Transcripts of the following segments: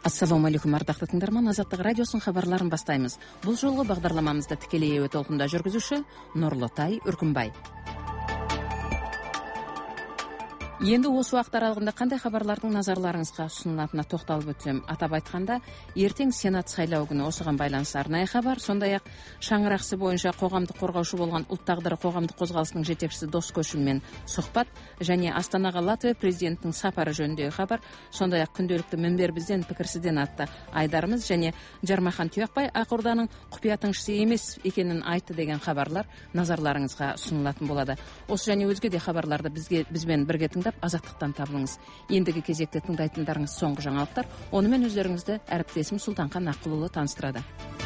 Ассаламу алейкум, ардактуу тыңдарман. Азаттык радиосунун кабарларын баштайбыз. Бул жолку багдарламамызда тикелей эфир толкунда жүргүзүүчү Нурлутай Үркүнбай. Енді осы уақыт аралығында қандай хабарлардың назарларыңызға ұсынылатынына тоқталып өтсем, атап айтқанда, ертең Сенат сайлау күні осыған байланысты арнайы хабар, сондай-ақ шаңырақсы бойынша қоғамдық қорғаушы болған ұлт тағдыры қоғамдық қозғалысының жетекшісі Дос Көшіммен сұхбат, және Астанаға Латвия президентінің сапары жөніндегі хабар, сондай-ақ күнделікті мінбер бізден пікірсізден атты Айдарымыз және Жармахан Тұяқбай Ақорданың құпия тыңшысы емес екенін айтты деген хабарлар назарларыңызға ұсынылатын болады. Осы және өзге де хабарларды бізбен бірге азаттықтан табылыңыз. Ендігі кезекте тыңдайтындарыңыз соңғы жаңалықтар. Онымен өздеріңізді әріптесім Сұлтанхан Аққұлұлы таныстырады.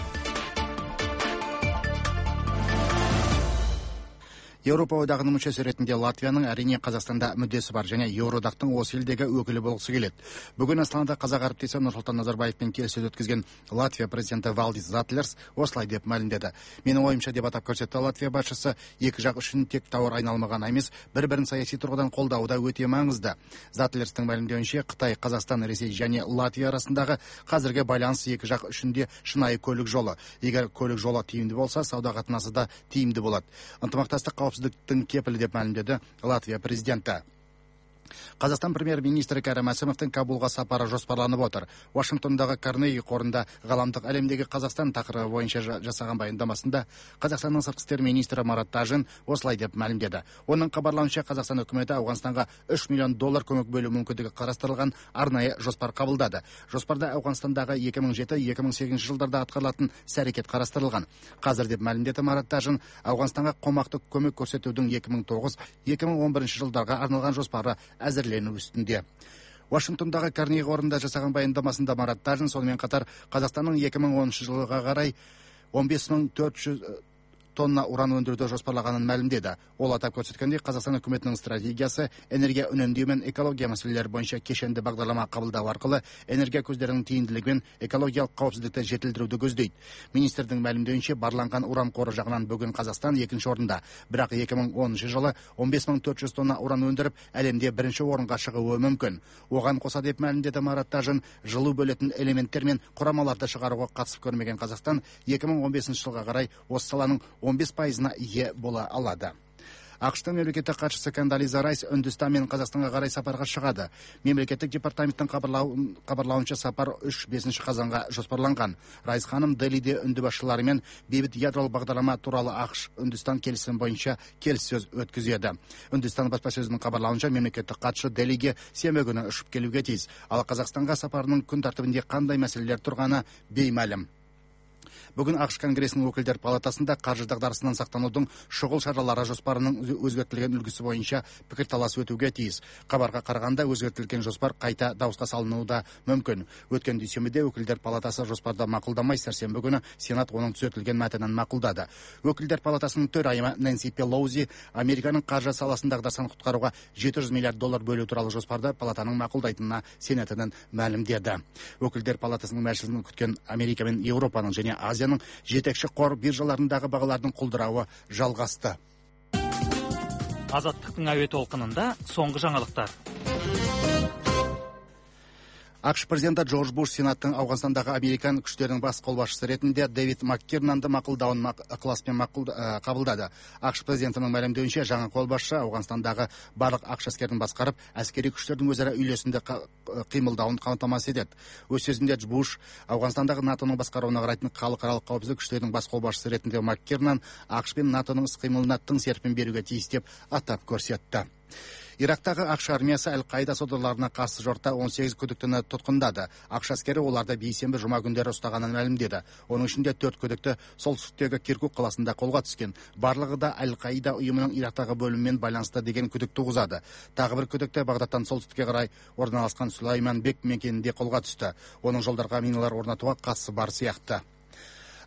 Еуропа одағының мүшесі ретінде Латвияның әрине Қазақстанда мүддесі бар және Еуроодақтың осы елдегі өкілі болғысы келеді. Бүгін Астанада қазақ әріптесі Нұрсұлтан Назарбаевпен келіссөз өткізген Латвия президенті Валдис Затлерс осылай деп мәлімдеді. Менің ойымша деп атап көрсетті Латвия басшысы, екі жақ үшін тек тауар айналмаған емес, бір-бірін саяси тұрғыдан қолдауы да өте маңызды. Затлерстің мәлімдеуінше, Қытай, Қазақстан, Ресей және Латвия арасындағы қазіргі байланыс екі жақ үшін де шынайы көлік жолы. Егер көлік жолы тиімді болса, сауда қатынасы да тиімді болады. Ынтымақтастық қауіпсіздіктің кепілі деп мәлімдеді Латвия президенті. Қазақстан премьер-министрі Кәрім Мәсімовтің Кабулға сапары жоспарланып отыр. Вашингтондағы Карнеги қорында ғаламдық әлемдегі Қазақстан тақырыбы бойынша жасаған баяндамасында Қазақстанның сыртқы істер министрі Марат Тажин осылай деп мәлімдеді. Оның хабарлауынша, Қазақстан үкіметі Ауғанстанға $3 миллион көмек бөлу мүмкіндігі қарастырылған арнайы жоспар қабылдады. Жоспарда Ауғанстандағы 2007-2008 жылдарда атқарылатын іс-әрекет қарастырылған. Қазір деп мәлімдеді Марат Тажин, Ауғанстанға қомақты көмек көрсетудің 2009-2011 жылдарға арналған жоспары әзірлену үстінде. Вашингтондағы Карнеги қорында жасаған баяндамасында Марат Тажин сонымен қатар Қазақстанның 2010 жылға қарай 15.400 тонна уран өндіруді жоспарлағанын мәлімдеді. Ол атап көрсеткендей, Қазақстан үкіметінің стратегиясы энергия үнемдеу мен экология мәселелері бойынша кешенді бағдарлама қабылдау арқылы энергия көздерінің тиімділігі мен экологиялық қауіпсіздікті жетілдіруді көздейді. Министрдің мәлімдеуінше, барланған уран қоры жағынан бүгін Қазақстан екінші орында, бірақ 2010 жылы 15.400 тонна уран өндіріп, әлемде бірінші орынға шығуы мүмкін. Оған қоса деп мәлімдеді Марат Тажин, жылу бөлетін элементтер мен құрамаларды шығаруға қатысып көрмеген Қазақстан 2015 жылға қарай осы саланың 15%-на ие бола алады. ақш-тың мемлекеттік хатшысы Кондолиза Райс Үндістан мен Қазақстанға қарай сапарға шығады. Мемлекеттік департаменттің хабарлауынша сапар 3-5 қазанға жоспарланған. Райс ханым Делиде үнді басшыларымен бейбіт ядролық бағдарлама туралы ақш-Үндістан келісім бойынша келіссөз өткізеді. Үндістан баспасөзінің хабарлауынша, мемлекеттік хатшы Делиге сенбі күні ұшып келуге тиіс. Ал Қазақстанға сапарының күн тәртібінде қандай мәселелер тұрғаны беймәлім. Бүгін ақш Конгресінің өкілдер палатасында қаржы дағдарысынан сақтанудың шұғыл шаралары жоспарының өзгертілген үлгісі бойынша пікірталас өтуге тиіс. Хабарға қарағанда, өзгертілген жоспар қайта дауысқа салынуы да мүмкін. Өткен дүйсенбіде өкілдер палатасы жоспарды мақұлдамай, сәрсенбі күні Сенат оның түзетілген мәтінін мақұлдады. Өкілдер палатасының төрайымы Нэнси Пелоузи Американың қаржы саласындағы дағдарыстан құтқаруға $700 миллиард бөлу туралы жоспарды палатаның мақұлдайтынына сенетінін мәлімдеді. Өкілдер палатасының мәжілісін күткен Америка мен Еуропаның және Азияның жетекші қор биржаларындағы бағалардың құлдырауы жалғасты. Азаттықтың әуе толқынында соңғы жаңалықтар. ақш президенті Джордж Буш Сенаттың Ауғанстандағы американ күштерінің бас қолбасшысы ретінде Дэвид Маккернанды мақұлдауын ықыласпен қабылдады. ақш президентінің мәлімдеуінше, жаңа қолбасшы Ауғанстандағы барлық ақш әскерін басқарып, әскери күштердің өзара үйлесімді қимылдауын қамтамасыз етеді. Өз сөзінде Буш Ауғанстандағы НАТО-ның басқаруына қарайтын халықаралық қауіпсіздік күштерінің бас қолбасшысы ретінде Маккернан ақш пен НАТО-ның іс-қимылына тың серпін беруге тиіс деп атап көрсетті. Ирактағы ақш армиясы Әл-Қаида содырларына қарсы жорта 18 күдіктіні тұтқындады. ақш әскері оларды бейсенбі жұма күндері ұстағанын мәлімдеді. Оның ішінде 4 күдікті солтүстіктегі Киркук қаласында қолға түскен. Барлығы да Әл-Қаида ұйымының Ирактағы бөлімімен байланысты деген күдік туғызады. Тағы бір күдікті Бағдаттан солтүстікке қарай орналасқан Сулайман Бек мекенінде қолға түсті. Оның жолдарға миналар орнатуға қатысы бар сияқты.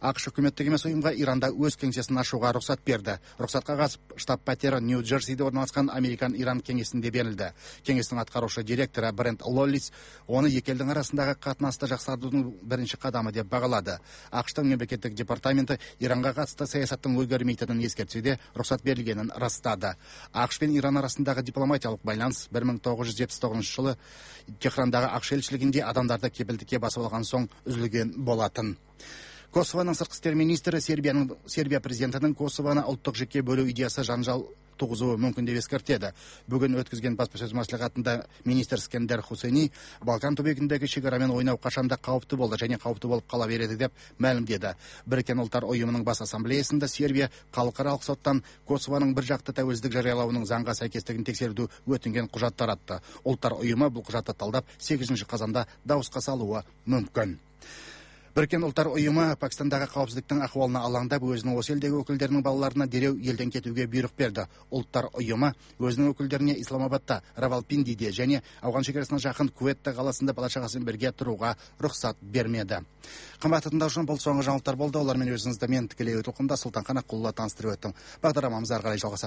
ақш үкіметтік емес ұйымға Иранда өз кеңсесін ашуға рұқсат берді. Рұқсатқа қатысып штаб-пәтері Нью-Джерсиде орналасқан Американ-Иран кеңесінде берілді. Кеңестің атқарушы директоры Брент Лоллис оны екі елдің арасындағы қатынасты жақсартудың бірінші қадамы деп бағалады. ақш-тың мемлекеттік департаменті Иранға қатысты саясаттың өзгермейтінін ескертсе, рұқсат берілгенін растады. ақш пен Иран арасындағы дипломатиялық байланыс 1979 жылы Техрандағы ақш елшілігінде адамдарды кепілдікке басып алған соң үзілген болатын. Косовоның сыртқы істер министрі Сербия президентінің Косовоны ұлттық жеке бөлу идеясы жанжал туғызуы мүмкін деп ескертеді. Бүгін өткізген баспасөз мәслихатында министр Скендер Хусейни Балкан түбегіндегі шекарамен ойнау қашанда қауіпті болды және қауіпті болып қала береді деп мәлімдеді. Біріккен ұлттар ұйымының бас ассамблеясында Сербия халықаралық соттан Косовоның біржақты тәуелсіздік жариялауының заңға сәйкестігін тексеруді өтінген құжат таратты. Ұлттар ұйымы бұл құжатты талдап 8 қазанда дауысқа салуы мүмкін. Біріккен ұлттар ұйымы Пакистандағы қауіпсіздіктің ахуалына алаңдап, өзінің осы елдегі өкілдерінің балаларына дереу елден кетуге бұйрық берді. Ұлттар ұйымы өзінің өкілдеріне Исламабадта, Равалпиндиде және Ауған шекарасына жақын Куветта қаласында бала-шағасымен бірге тұруға рұқсат бермеді. Қымбатты тыңдаушылар, бұл соңғы жаңалықтар болды. Олармен өзіңізді мен тікелей өтілқымда Сұлтанхан Аққұлұлы таныстырып өттім. Бағдарламамыз ары қарай жалғасады.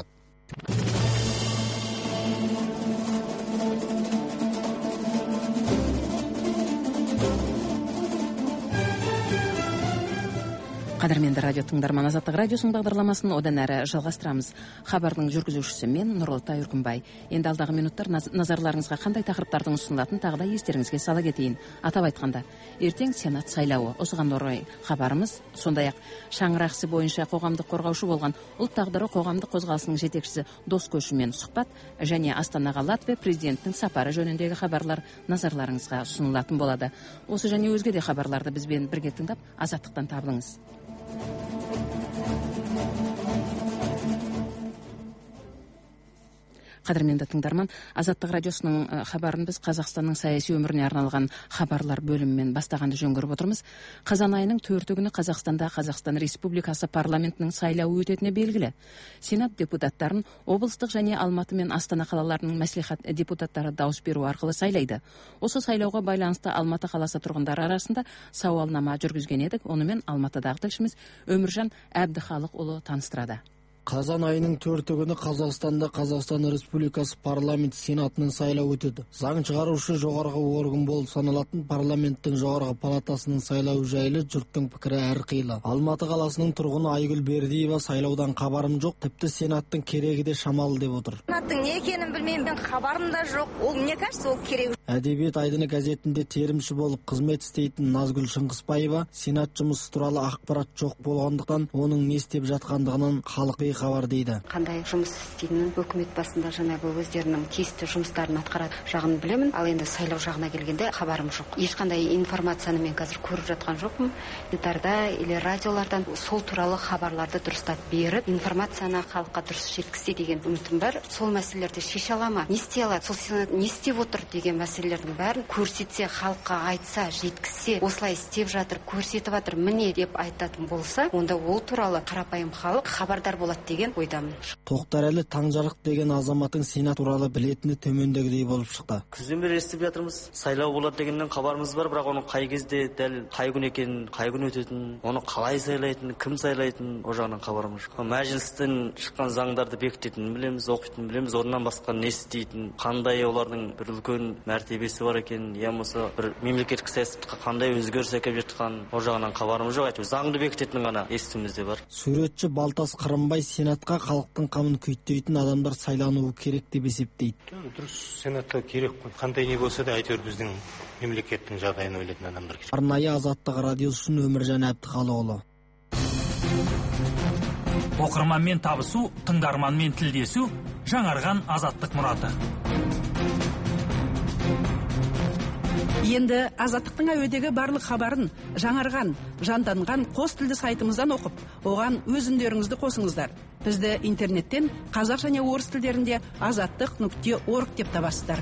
Қадірменді радио тыңдарман, Азаттық радиосының бағдарламасын одан әрі жалғастырамыз. Хабардың жүргізушісі мен Нұролтай Үркімбай. Енді алдағы минуттар назарларыңызға қандай тақырыптардың ұсынылатын тағы да естеріңізге сала кетейін. Атап айтқанда, ертең Сенат сайлауы. Осыған орай хабарымыз, сондай-ақ шаңырақсы бойынша қоғамдық қорғаушы болған ұлт тағдыры қоғамдық қозғалысының жетекшісі Дос Көшімен сұхбат және Астанаға Латвия президентінің сапары жөніндегі хабарлар назарларыңызға ұсынылатын болады. Осы және өзге де хабарларды бізбен бірге тыңдап, Азаттықтан табылыңыз. Қадірменді тыңдарман, Азаттық радиосының хабарын біз Қазақстанның саяси өміріне арналған хабарлар бөлімімен бастағанды жөн көріп отырмыз. Қазан айының 4 күні Қазақстанда Қазақстан Республикасы парламентінің сайлауы өтетіні белгілі. Сенат депутаттарын облыстық және Алматы мен Астана қалаларының мәслихат депутаттары дауыс беру арқылы сайлайды. Осы сайлауға байланысты Алматы қаласы тұрғындары арасында сауалнама жүргізген едік. Онымен Алматыдағы тілшіміз Өміржан Әбдіхалықұлы таныстырады. Қазан айының 4 күні Қазақстанда Қазақстан Республикасы парламент сенатының сайлауы өтеді. Заң шығарушы жоғарғы орган болып саналатын парламенттің жоғарғы палатасының сайлауы жайлы жұрттың пікірі әрқилы. Алматы қаласының тұрғыны Айгүл Бердиева сайлаудан хабарым жоқ, тіпті сенаттың керегі де шамалы деп отыр. Сенаттың не екенін білмеймін, хабарым да жоқ. Ол не кажется, ол керек. Әдебиет айдыны газетінде терімші болып қызмет істейтін Назгүл Шыңғысбаева сенат жұмысы туралы ақпарат жоқ болғандықтан оның не істеп жатқандығынан халық бейхабар дейді. Қандай жұмыс істейтінін үкімет басында жаңағы өздерінің тиісті жұмыстарын атқарады жағын білемін, ал енді сайлау жағына келгенде хабарым жоқ. Ешқандай информацияны мен қазір көріп жатқан жоқпын. Телеарнада или радиолардан сол туралы хабарларды дұрыстап беріп, информацияны халыққа дұрыс жеткізсе деген үмітім бар. Сол мәселелерді шеше ала ма? Не істей алады? Сол сенат не істеп отыр деген мәселелердің бәрін көрсетсе, халыққа айтса, жеткізсе, осылай істеп жатыр, көрсетіп жатыр, міне деп айтатын болса, онда ол туралы қарапайым халық хабардар болады деген ойдамын. Тоқтарәлі Таңжарық деген азаматтың сенат туралы білетіні төмендегідей болып шықты. Күзден бері естіп жатырмыз. Сайлау болады дегеннен хабарымыз бар, бірақ оның қай кезде, дәл қай күн екенін, қай күн өтетінін, оны қалай сайлайтынын, кім сайлайтынын, о жағынан хабарымыз жоқ. Мәжілістен шыққан заңдарды бекітетінін білеміз, оқитынын білеміз, онdan басқа не істейтінін, қандай олардың бір үлкен мәртебесі бар екен, я болмаса бір мемлекеттік саясатқа қандай өзгеріс әкеліп жатқан, о жағынан хабарымыз жоқ. Әйтеуір заңды бекітетінін ғана естуімізде бар. Суретші Балтас Қырымбай сенатқа халықтың қамын күйттейтін адамдар сайлануы керек деп есептейді. Дұрыс, сенатқа керек қой. Қандай не болса да әйтеуір біздің мемлекеттің жағдайын ойлайтын адамдар керек. Арнайы Азаттық радиосы үшін Өміржан Әбдіхалықұлы. Оқырманмен табысу, тыңдарманмен тілдесу, жаңарған Азаттық мұраты. Енді Азаттықтың әуедегі барлық хабарын жаңарған, жанданған қос тілді сайтымыздан оқып, оған өз үндеріңізді қосыңыздар. Бізді интернеттен қазақ және орыс тілдерінде azattiq.org деп табасыздар.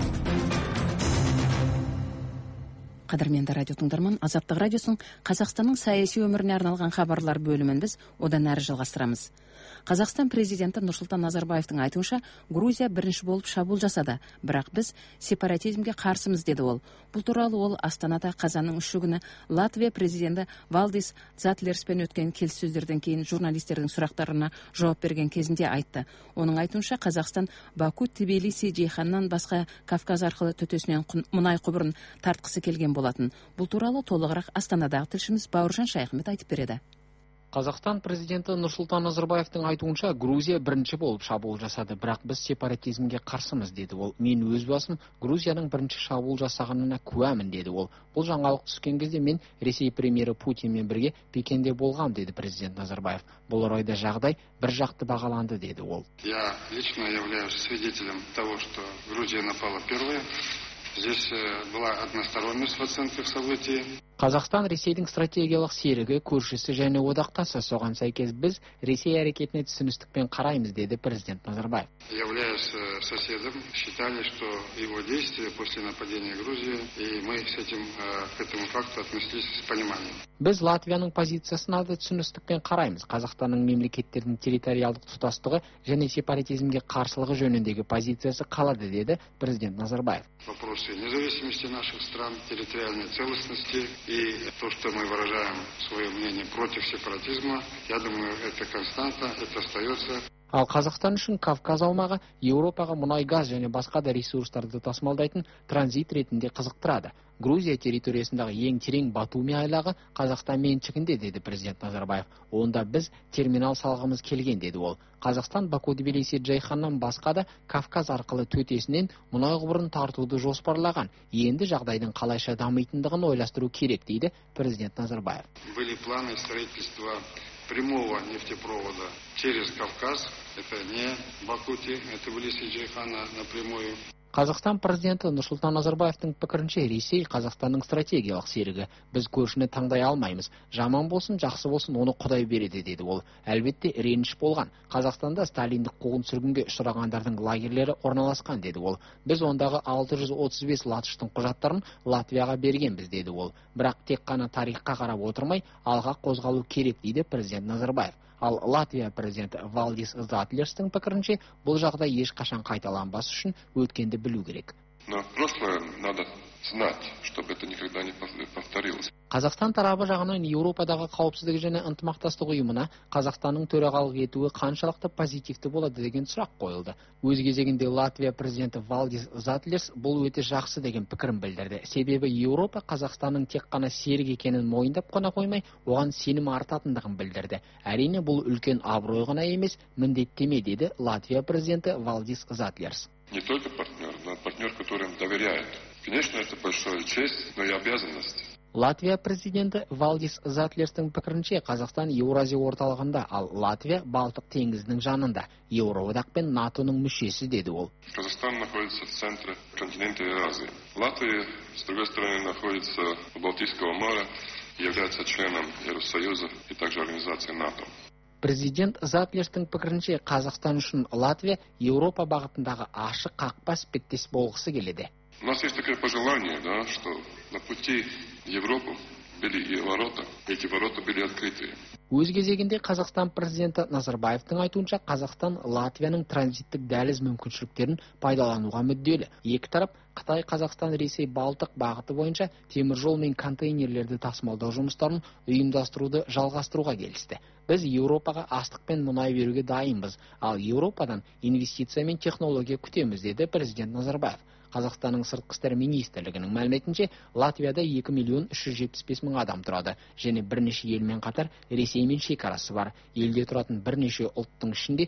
Қадірменді радио тыңдарман, Азаттық радиосының Қазақстанның саяси өміріне арналған хабарлар бөлімін біз одан әрі жалғастырамыз. Қазақстан президенті Нұрсұлтан Назарбаевтың айтуынша, Грузия бірінші болып шабуыл жасады, бірақ біз сепаратизмге қарсымыз, деді ол. Бұл туралы ол Астанада қазанның 3 күні Латвия президенті Валдис Затлерспен өткен келіссөздерден кейін журналистердің сұрақтарына жауап берген кезінде айтты. Оның айтуынша, Қазақстан Баку, Тбилиси, Джейханнан басқа Кавказ арқылы төтесінен мұнай құбырын тартқысы келген болатын. Бұл туралы толығырақ Астанадағы тілшіміз Бауыржан Шайхмет айтып береді. Қазақстан президенті Нұрсұлтан Назарбаевтың айтуынша, Грузия бірінші болып шабуыл жасады, бірақ біз сепаратизмге қарсымыз, деді ол. Мен өз басым Грузияның бірінші шабуыл жасағанына куәмін, деді ол. Бұл жаңалық түскен кезде мен Ресей премьері Путинмен бірге Пекинде болғам, деді президент Назарбаев. Бұл орайда жағдай бір жақты бағаланды, деді ол. Я лично являюсь свидетелем того, что Грузия напала первая. Здесь была односторонность в оценках событий. Қазақстан Ресейдің стратегиялық серігі, көршісі және одақтасы. Соған сәйкес біз Ресей әрекетіне түсіністікпен қараймыз, деді президент Назарбаев. Являясь соседом, считали, что его действия после нападения Грузии, и мы к этому факту отнеслись с пониманием. Біз Латвияның позициясына да түсіністікпен қараймыз. Қазақстанның мемлекеттердің территориалдық тұтастығы және сепаратизмге қарсылығы жөніндегі позициясы қалады, деді президент Назарбаев. Вопросы независимости наших стран, территориальной целостности и то, что мы выражаем свое мнение против сепаратизма, я думаю, это константа, это остается. Ал Қазақстан үшін Кавказ аумағы Еуропаға мұнай, газ және басқа да ресурстарды тасымалдайтын транзит ретінде қызықтырады. Грузия территориясындағы ең терең Батуми айлағы Қазақстан меншігінде, деді президент Назарбаев. Онда біз терминал салғымыз келген, деді ол. Қазақстан Баку, Тбилиси, Джейханнан басқа да Кавказ арқылы төтесінен мұнай құбырын тартуды жоспарлаған. Енді жағдайдың қалайша дамитындығын ойластыру керек, дейді президент Назарбаев. Были планы строительства прямого нефтепровода через Кавказ. Это не Бакути, это Тбилиси, Джейхана напрямую. Қазақстан президенті Нұрсұлтан Назарбаевтың пікірінше, Ресей Қазақстанның стратегиялық серігі. Біз көршіні таңдай алмаймыз. Жаман болсын, жақсы болсын, оны Құдай береді, деді ол. Әлбетте реніш болған. Қазақстанда сталиндік қуғын-сүргінге ұшырағандардың лагерлері орналасқан, деді ол. Біз ондағы 635 латыштың құжаттарын Латвияға бергенбіз, деді ол. Бірақ тек қана тарихқа қарап отырмай, алға қозғалу керек, дейді президент Назарбаев. Ал Латвия президенті Валдис Затлерстің пікірінше, бұл жағдай ешқашан қайталанбас үшін өткенді білу керек. Но прошлое надо знать, чтобы это никогда не повторилось. Қазақстан тарабы жағынан Еуропадағы қауіпсіздік және ынтымақтастық ұйымына Қазақстанның төрағалық етуі қаншалықты позитивті болады деген сұрақ қойылды. Өз кезегінде Латвия президенті Валдис Затлерс бұл өте жақсы деген пікірін білдірді. Себебі Еуропа Қазақстанның тек қана серік екенін мойындап қана қоймай, оған сенім артатындығын білдірді. Әрине бұл үлкен абырой ғана емес, міндеттеме, деді Латвия президенті Валдис Затлерс. Не только партнер, но партнер, которым доверяет. Конечно, это большая честь, но и обязанность. Латвия президенті Валдис Затлерстің пікірінше, Қазақстан Еуразия орталығында, ал Латвия Балтық теңізінің жанында, Еуроодақ пен НАТОның мүшесі, деді ол. Казахстан находится в центре континента Евразии. Латвия, с другой стороны, находится у Балтийского моря, является членом Евросоюза и также организации НАТО. Президент Затлерстің пікірінше, Қазақстан үшін Латвия Еуропа бағытындағы ашық қақпа іспеттес болғысы келеді. У нас есть такое пожелание, да, что на пути в Европу были и ворота, эти ворота были открыты. Өз кезегінде Қазақстан президенті Назарбаевтың айтуынша, Қазақстан Латвияның транзиттік дәліз мүмкіншіліктерін пайдалануға мүдделі. Екі тарап Қытай, Қазақстан, Ресей, Балтық бағыты бойынша теміржол мен контейнерлерді тасымалдау жұмыстарын ұйымдастыруды жалғастыруға келісті. Біз Еуропаға астық пен мұнай беруге дайынбыз, ал Еуропадан инвестиция мен технология күтеміз, деді президент Назарбаев. Қазақстанның сыртқы істер министрлігінің мәліметінше, Латвияда 2.375.000 адам тұрады, және бірнеше елмен қатар Ресеймен шекарасы бар. Елде тұратын бірнеше ұлттың ішінде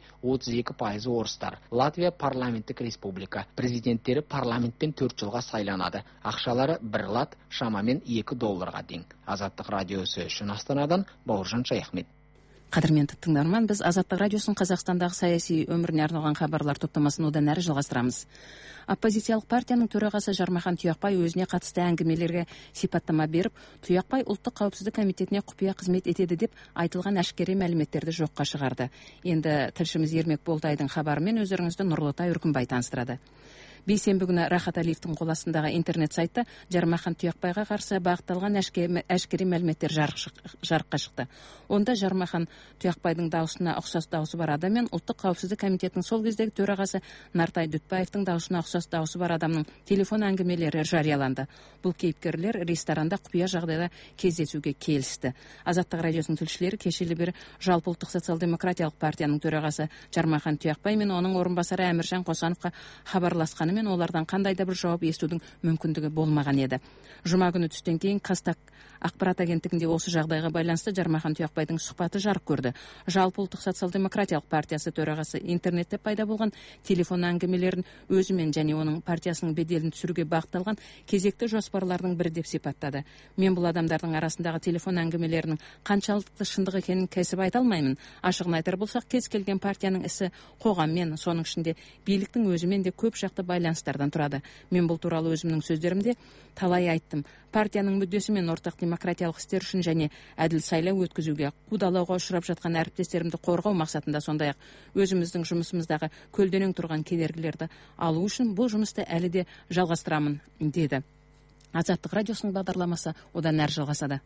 32% орыстар. Латвия парламенттік республика. Президенттері парламентпен 4 жылға сайланады. Ақшалары 1 лат, шамамен $2 тең. Азаттық радиосы үшін Астанадан Бауыржан Шайхмет. Қадірменді тыңдарман, біз Азаттық радиосын Қазақстандағы саяси өміріне арналған хабарлар топтамасын одан әрі жалғастырамыз. Оппозициялық партияның төрағасы Жармахан Тұяқбай өзіне қатысты әңгімелерге сипаттама беріп, Тұяқбай ұлттық қауіпсіздік комитетіне құпия қызмет етеді деп айтылған әшкере мәліметтерді жоққа шығарды. Енді тілшіміз Ермек Болтайдың хабарымен өздеріңізді Нұрлытай Үркімбай таныстырады. Бейсенбі күні Рахат Алиевтің қол астындағы интернет сайтта Жармахан Тұяқбайға қарсы бағытталған әшкери мәліметтер жарыққа шықты. Онда Жармахан Тұяқбайдың дауысына ұқсас дауысы бар адам мен Ұлттық қауіпсіздік комитетінің сол кездегі төрағасы Нартай Дүтбаевтың дауысына ұқсас дауысы бар адамның телефон әңгімелері жарияланды. Бұл кейіпкерлер ресторанда құпия жағдайда кездесуге келісті. Азаттық радиосының тілшілері кешелі бері Жалпыұлттық социал-демократиялық партияның төрағасы Жармахан Тұяқбай мен оның орынбасары Әміржан Қосановқа хабарласқанымен олардан қандай да бір жауап естудің мүмкіндігі болмаған еді. Жұма күні түстен кейін Қазтаг ақпарат агенттігінде осы жағдайға байланысты Жармахан Тұяқбайдың сұхбаты жарық көрді. Жалпыұлттық социал-демократиялық партиясы төрағасы интернетте пайда болған телефон әңгімелерін өзімен және оның партиясының беделін түсіруге бағытталған кезекті жоспарлардың бірі деп сипаттады. Мен бұл адамдардың арасындағы телефон әңгімелерінің қаншалықты шындық екенін кесіп айта алмаймын. Ашығын айтар болсақ, кез келген партияның ісі қоғаммен, соның ішінде биліктің өзімен де көп жақты байланыстардан тұрады. Мен бұл туралы өзімнің сөздерімде талай айттым. Партияның мүддесі мен ортақ демократиялық істер үшін және әділ сайлау өткізуге қудалауға ұшырап жатқан әріптестерімді қорғау мақсатында, сондай-ақ өзіміздің жұмысымыздағы көлденең тұрған кедергілерді алу үшін бұл жұмысты әлі де жалғастырамын, деді. Азаттық радиосының бағдарламасы одан әрі жалғасады.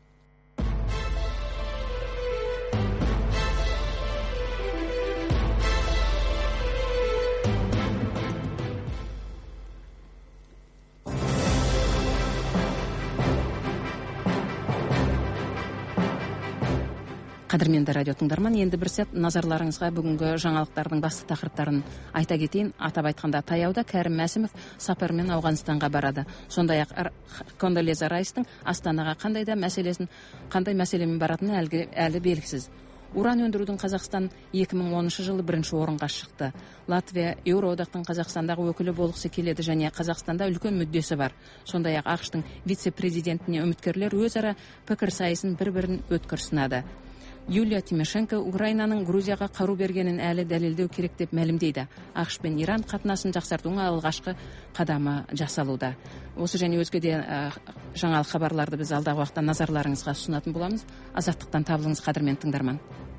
Қадірменді радио тыңдарман, енді бір сәт назарларыңызға бүгінгі жаңалықтардың басты тақырыптарын айта кетейін. Атап айтқанда, таяуда Кәрім Мәсімов сапармен Ауғанстанға барады. Сондай-ақ Кондолеза Райстың Астанаға қандай мәселемен баратыны әлі белгісіз. Уран өндірудің Қазақстан 2010 жылы бірінші орынға шықты. Латвия Еуроодақтың Қазақстандағы өкілі болғысы келеді және Қазақстанда үлкен мүддесі бар. Сондай-ақ ақш-тың вице-президентіне үміткерлер өзара пікір сайысын бір-бірін өткір сынады. Юлия Тимошенко Украинаның Грузияға қару бергенін әлі дәлелдеу керек деп мәлімдейді. ақш пен Иран қатынасын жақсартуға алғашқы қадамы жасалуда. Осы және өзге де жаңалық хабарларды біз алдағы уақытта назарларыңызға ұсынатын боламыз. Азаттықтан табылыңыз, қадірмен тыңдарман.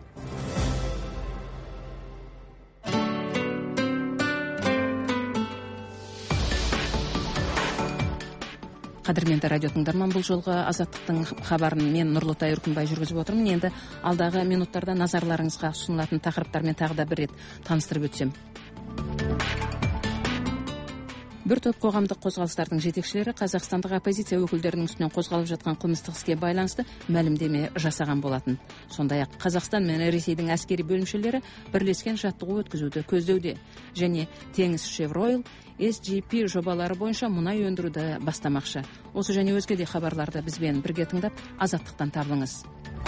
Қадірменді радио тыңдарман, бұл жолғы Азаттықтың хабарын мен Нұрлытай Үркімбай жүргізіп отырмын. Енді алдағы минуттарда назарларыңызға ұсынылатын тақырыптармен тағы да бір рет таныстырып өтсем. Бір топ қоғамдық қозғалыстардың жетекшілері Қазақстандық оппозиция өкілдерінің үстінен қозғалып жатқан қылмыстық іске байланысты мәлімдеме жасаған болатын. Сондай-ақ Қазақстан мен Ресейдің әскери бөлімшелері бірлескен жаттығу өткізуді көздеуде және Теңіз-Шевройл SGP жобалары бойынша мұнай өндіруді бастамақшы. Осы және өзге де хабарларды бізбен бірге тыңдап, азаттықтан табылыңыз.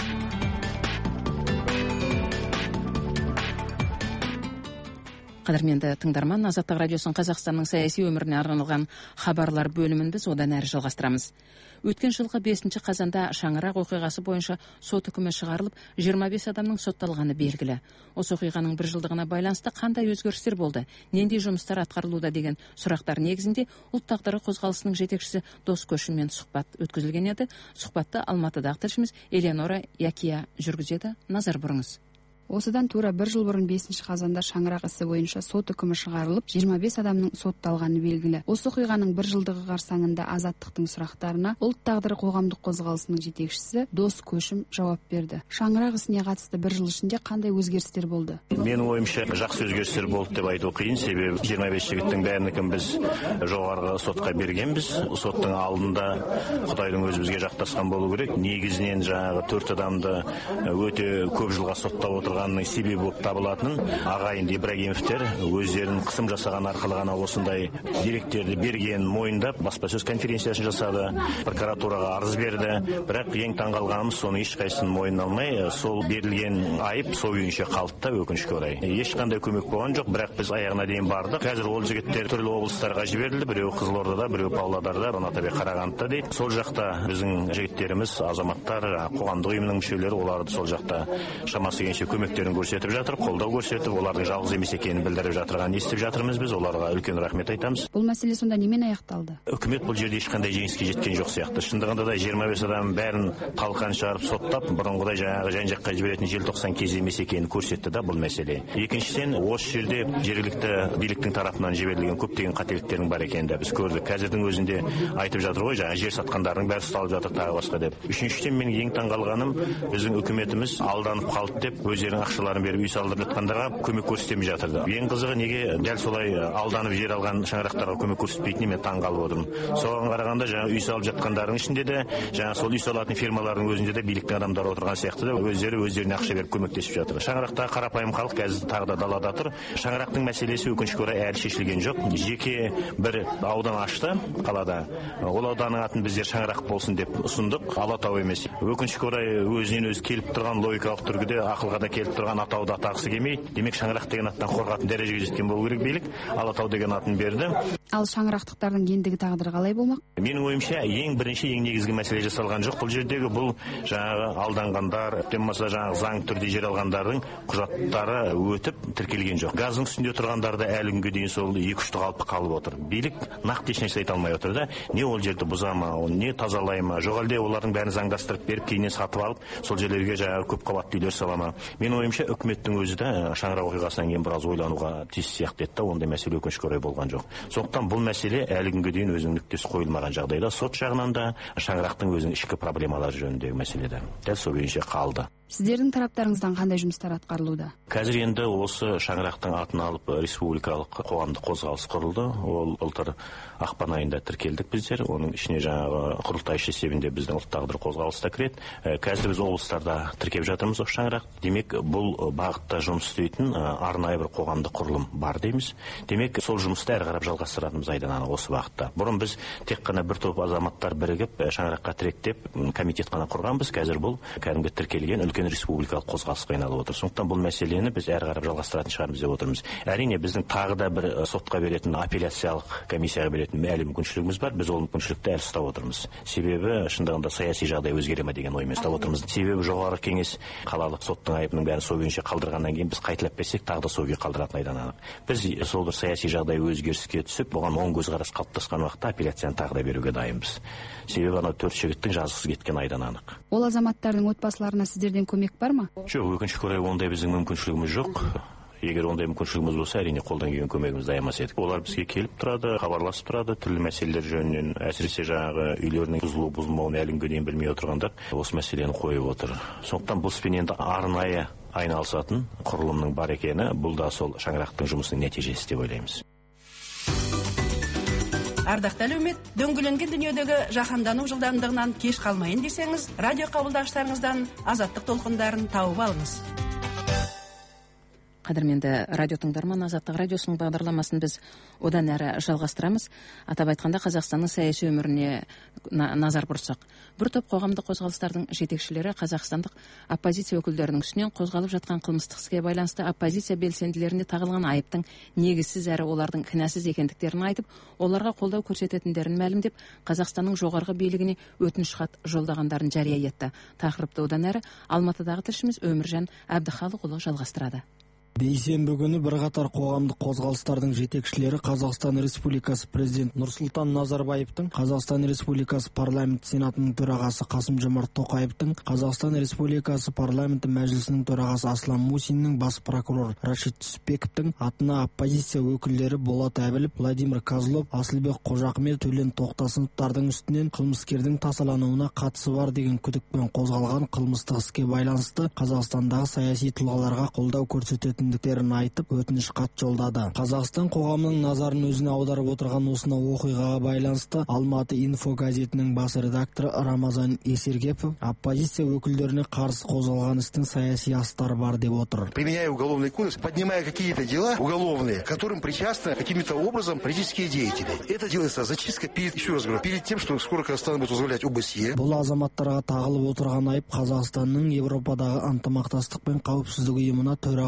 Қадірменді тыңдарман, Азаттық радиосын Қазақстанның саяси өміріне арналған хабарлар бөлімін біз одан әрі жалғастырамыз. Өткен жылғы 5 қазанда Шаңырақ оқиғасы бойынша сот үкімі шығарылып, 25 адамның сотталғаны белгілі. Осы оқиғаның бір жылдығына байланысты қандай өзгерістер болды, нендей жұмыстар атқарылуда деген сұрақтар негізінде ұлт тағдыры қозғалысының жетекшісі Дос Көшіммен сұхбат өткізілген еді. Сұхбатты Алматыдағы тілшіміз Эленора Якия жүргізеді. Назар бұрыңыз. Осыдан тура бір жыл бұрын 5 қазанда Шаңырақ ісі бойынша сот үкімі шығарылып, 25 адамның сотталғаны белгілі. Осы оқиғаның бір жылдығы қарсаңында Азаттықтың сұрақтарына ұлт тағдыры қоғамдық қозғалысының жетекшісі Дос Көшім жауап берді. Шаңырақ ісіне қатысты бір жыл ішінде қандай өзгерістер болды? Менің ойымша жақсы өзгерістер болды деп айту қиын, себебі 25 жігіттің бәрінікін біз жоғарғы сотқа бергенбіз. Соттың алдында Құдайдың өзі бізге жақтасқан болу керек. Негізінен жаңағы 4 адамды өте көп жылға соттап отырғанның себебі болып табылатын ағайын Ибрагимовтер өздерін қысым жасаған арқылы ғана осындай деректерді берген мойындап баспасөз конференциясын жасады, прокуратураға арыз берді. Бірақ ең таңғалғанымыз соны ешқайсысын мойнына алмай, сол берілген айып сол күйінше қалды да, өкінішке орай. Ешқандай көмек болған жоқ, бірақ біз аяғына дейін бардық. Қазір ол жігіттер түрлі облыстарға жіберілді, біреу Қызылордада, біреу Павлодарда, Ронатабек, Қарағандыда дейді. Сол жақта біздің жігіттеріміз, азаматтар, қоғамдық ұйымның мүшелері оларды сол жақта шамасы келгенше көмек көмектерін көрсетіп жатыр, қолдау көрсетіп, олардың жалғыз емес екенін білдіріп жатырғанын естіп жатырмыз біз. Оларға үлкен рахмет айтамыз. Бұл мәселе сонда немен аяқталды? Үкімет бұл жерде ешқандай жеңіске жеткен жоқ сияқты. Шындығында да 25 адам бәрін талқан шығарып соттап, бұрынғыдай жаңағы жан-жаққа жіберетін желтоқсан кезі емес екенін көрсетті да бұл мәселе. Екіншіден, осы жерде жергілікті биліктің тарапынан жіберілген көптеген қателіктердің бар екенін де біз көрдік. Қазірдің өзінде айтып жатыр ғой, жаңағы жер сатқандардың бәрі ұсталып жатыр тағы басқа деп. Үшіншіден, менің ең таңғалғаным, біздің үкіметіміз алданып қалды деп өздерінің ақшаларын беріп үй салдырып жатқандарға көмек көрсетемей жатырды. Ең қызығы, неге дәл солай алданып жер алған шаңырақтарға көмек көрсетпейтініне мен таңғалып отырмын. Соған қарағанда жаңағы үй салып жатқандардың ішінде де, жаңағы сол үй салатын фирмалардың өзінде де биліктің адамдары отырған сияқты да өздеріне ақша беріп көмектесіп жатыр. Шаңырақта қарапайым халық қазір тағы да далада тұр. Шаңырақтың мәселесі өкінішке орай әлі шешілген жоқ. Жеке бір аудан ашты қалада. Ол ауданның атын біздер шаңырақ болсын деп ұсындық. Алатау емес. Өкінішке орай өзінен өзі келіп тұрған логикалық түрде ақылға да келіп тұрған атауды атағысы келмей, демек шаңырақ деген аттан қорқатын дәрежеге жеткен болу керек билік. Алатау деген атын берді. Ал шаңырақтықтардың ендігі тағдыры қалай болмақ? Менің ойымша ең бірінші, ең негізгі мәселе жасалған жоқ бұл жердегі. Бұл жаңағы алданғандар, демаса жаңағы заң түрде жер алғандардың құжаттары өтіп тіркелген жоқ. Газдың үстінде тұрғандарды әлі күнге дейін сол 2-3 қалып қалып отыр. Билік нақты ешнәрсе айта алмай отыр да. Не ол жерді бұзама, не тазалай ма, жоқ әлде олардың бәрін заңдастырып беріп, кейіннен сатып алып, сол жерлерге жаңағы көп қабатты үйлер сала ма. Менің ойымша үкіметтің өзі де шаңырақ оқиғасынан кейін біраз ойлануға тиіс сияқты еді, ондай мәселе өкінішке орай болған жоқ. Сондықтан бұл мәселе әлі күнге дейін өзінің нүктесі қойылмаған жағдайда сот жағынан да шаңырақтың өзінің ішкі проблемалары жөніндегі мәселеде дәл сол күйінше қалды. Сіздердің тараптарыңыздан қандай жұмыстар атқарылуда? Қазір енді осы шаңырақтың атын алып республикалық қоғамдық қозғалыс құрылды. Ол былтыр ақпан айында тіркелдік біздер. Оның ішіне жаңағы құрылтайшы есебінде біздің ұлт тағдыры қозғалысы да кіреді. Қазір біз облыстарда тіркеп жатырмыз осы шаңырақ. Демек, бұл бағытта жұмыс істейтін арнайы бір қоғамдық құрылым бар дейміз. Демек, сол жұмысты әрі қарап жалғастыратынымыз айдан анық осы бағытта. Бұрын біз тек қана бір топ азаматтар бірігіп шаңыраққа тіректеп комитет қана құрғанбыз. Қазір бұл кәдімгі тіркелген үлкен республикалық қозғалысқа айналып отыр. Сондықтан бұл мәселені біз әрі қарап жалғастыратын шығармыз деп отырмыз. Әрине біздің тағы да бір сотқа беретін, апелляциялық комиссияға беретін әлі мүмкіншілігіміз бар. Біз ол мүмкіншілікті әлі ұстап отырмыз. Себебі шындығында саяси жағдай өзгере ме деген оймен ұстап отырмыз. Себебі жоғарғы кеңес қалалық соттың айыбының бәрін сол күйінше қалдырғаннан кейін біз қайталап берсек тағы да сол күйі қалдыратын айдан анық. Біз сол бір саяси жағдай өзгеріске түсіп, бұған оң көзқарас қалыптасқан уақытта апелляцияны тағы да беруге дайынбыз. Себебі анау 4 жігіттің жазғысы кеткен айдан анық. Ол азаматтардың отбасыларына сіздерден көмек бар ма? Жоқ, өкінішке орай ондай біздің мүмкіншілігіміз жоқ. Егер ондай мүмкіншілігіміз болса, әрине қолдан келген көмегімізді аямас едік. Олар бізге келіп тұрады, хабарласып тұрады, түрлі мәселелер жөнінен, әсіресе жаңағы үйлерінің бұзылу бұзылмауын әлі күнге дейін білмей отырғандар осы мәселені қойып отыр. Сондықтан бұл іспен енді арнайы айналысатын құрылымның бар екені, бұл да сол шаңырақтың жұмысының нәтижесі деп ойлаймыз. Ардақты әлеумет, дөңгеленген дүниедегі жаһандану жылдамдығынан кеш қалмайын десеңіз, радио қабылдағыштарыңыздан азаттық толқындарын тауып алыңыз. Қадірменді радио тыңдарман, Азаттық радиосының бағдарламасын біз одан әрі жалғастырамыз. Атап айтқанда Қазақстанның саяси өміріне назар бұрсақ. Бір топ қоғамдық қозғалыстардың жетекшілері қазақстандық оппозиция өкілдерінің үстінен қозғалып жатқан қылмыстық іске байланысты оппозиция белсенділеріне тағылған айыптың негізсіз әрі олардың кінәсіз екендіктерін айтып, оларға қолдау көрсететіндерін мәлімдеп, Қазақстанның жоғарғы билігіне өтініш хат жолдағандарын жария етті. Тақырыпты одан әрі Алматыдағы тілшіміз Өміржан Әбдіхалықұлы жалғастырады. Бейсенбі күні бірқатар қоғамдық қозғалыстардың жетекшілері Қазақстан Республикасы президент Нұрсұлтан Назарбаевтың, Қазақстан Республикасы парламент сенатының төрағасы Қасым-Жомарт Тоқаевтың, Қазақстан Республикасы парламенті мәжілісінің төрағасы Аслан Мусиннің, бас прокурор Рашид Түсіпбековтың атына оппозиция өкілдері Болат Әбілов, Владимир Козлов, Асылбек Қожақмет, Төлен Тоқтасыновтардың үстінен қылмыскердің тасалануына қатысы бар деген күдікпен қозғалған қылмыстық іске байланысты Қазақстандағы саяси тұлғаларға қолдау көрсететін айтып өтініш хат жолдады. Қазақстан қоғамының назарын өзіне аударып отырған осынау оқиғаға байланысты Алматы инфо газетінің бас редакторы Рамазан Есергепов оппозиция өкілдеріне қарсы қозғалған істің саяси астары бар деп отыр. Применяя уголовный кодекс, поднимая какие-то дела уголовные, которым причастны каким-то образом политические деятели. Это делается зачистка перед, еще раз говорю, перед тем, что скоро Казахстан будет возглавлять ОБСЕ. Бұл азаматтарға тағылып отырған айып Қазақстанның Европадағы ынтымақтастық пен қауіпсіздік ұйымына төраға болуды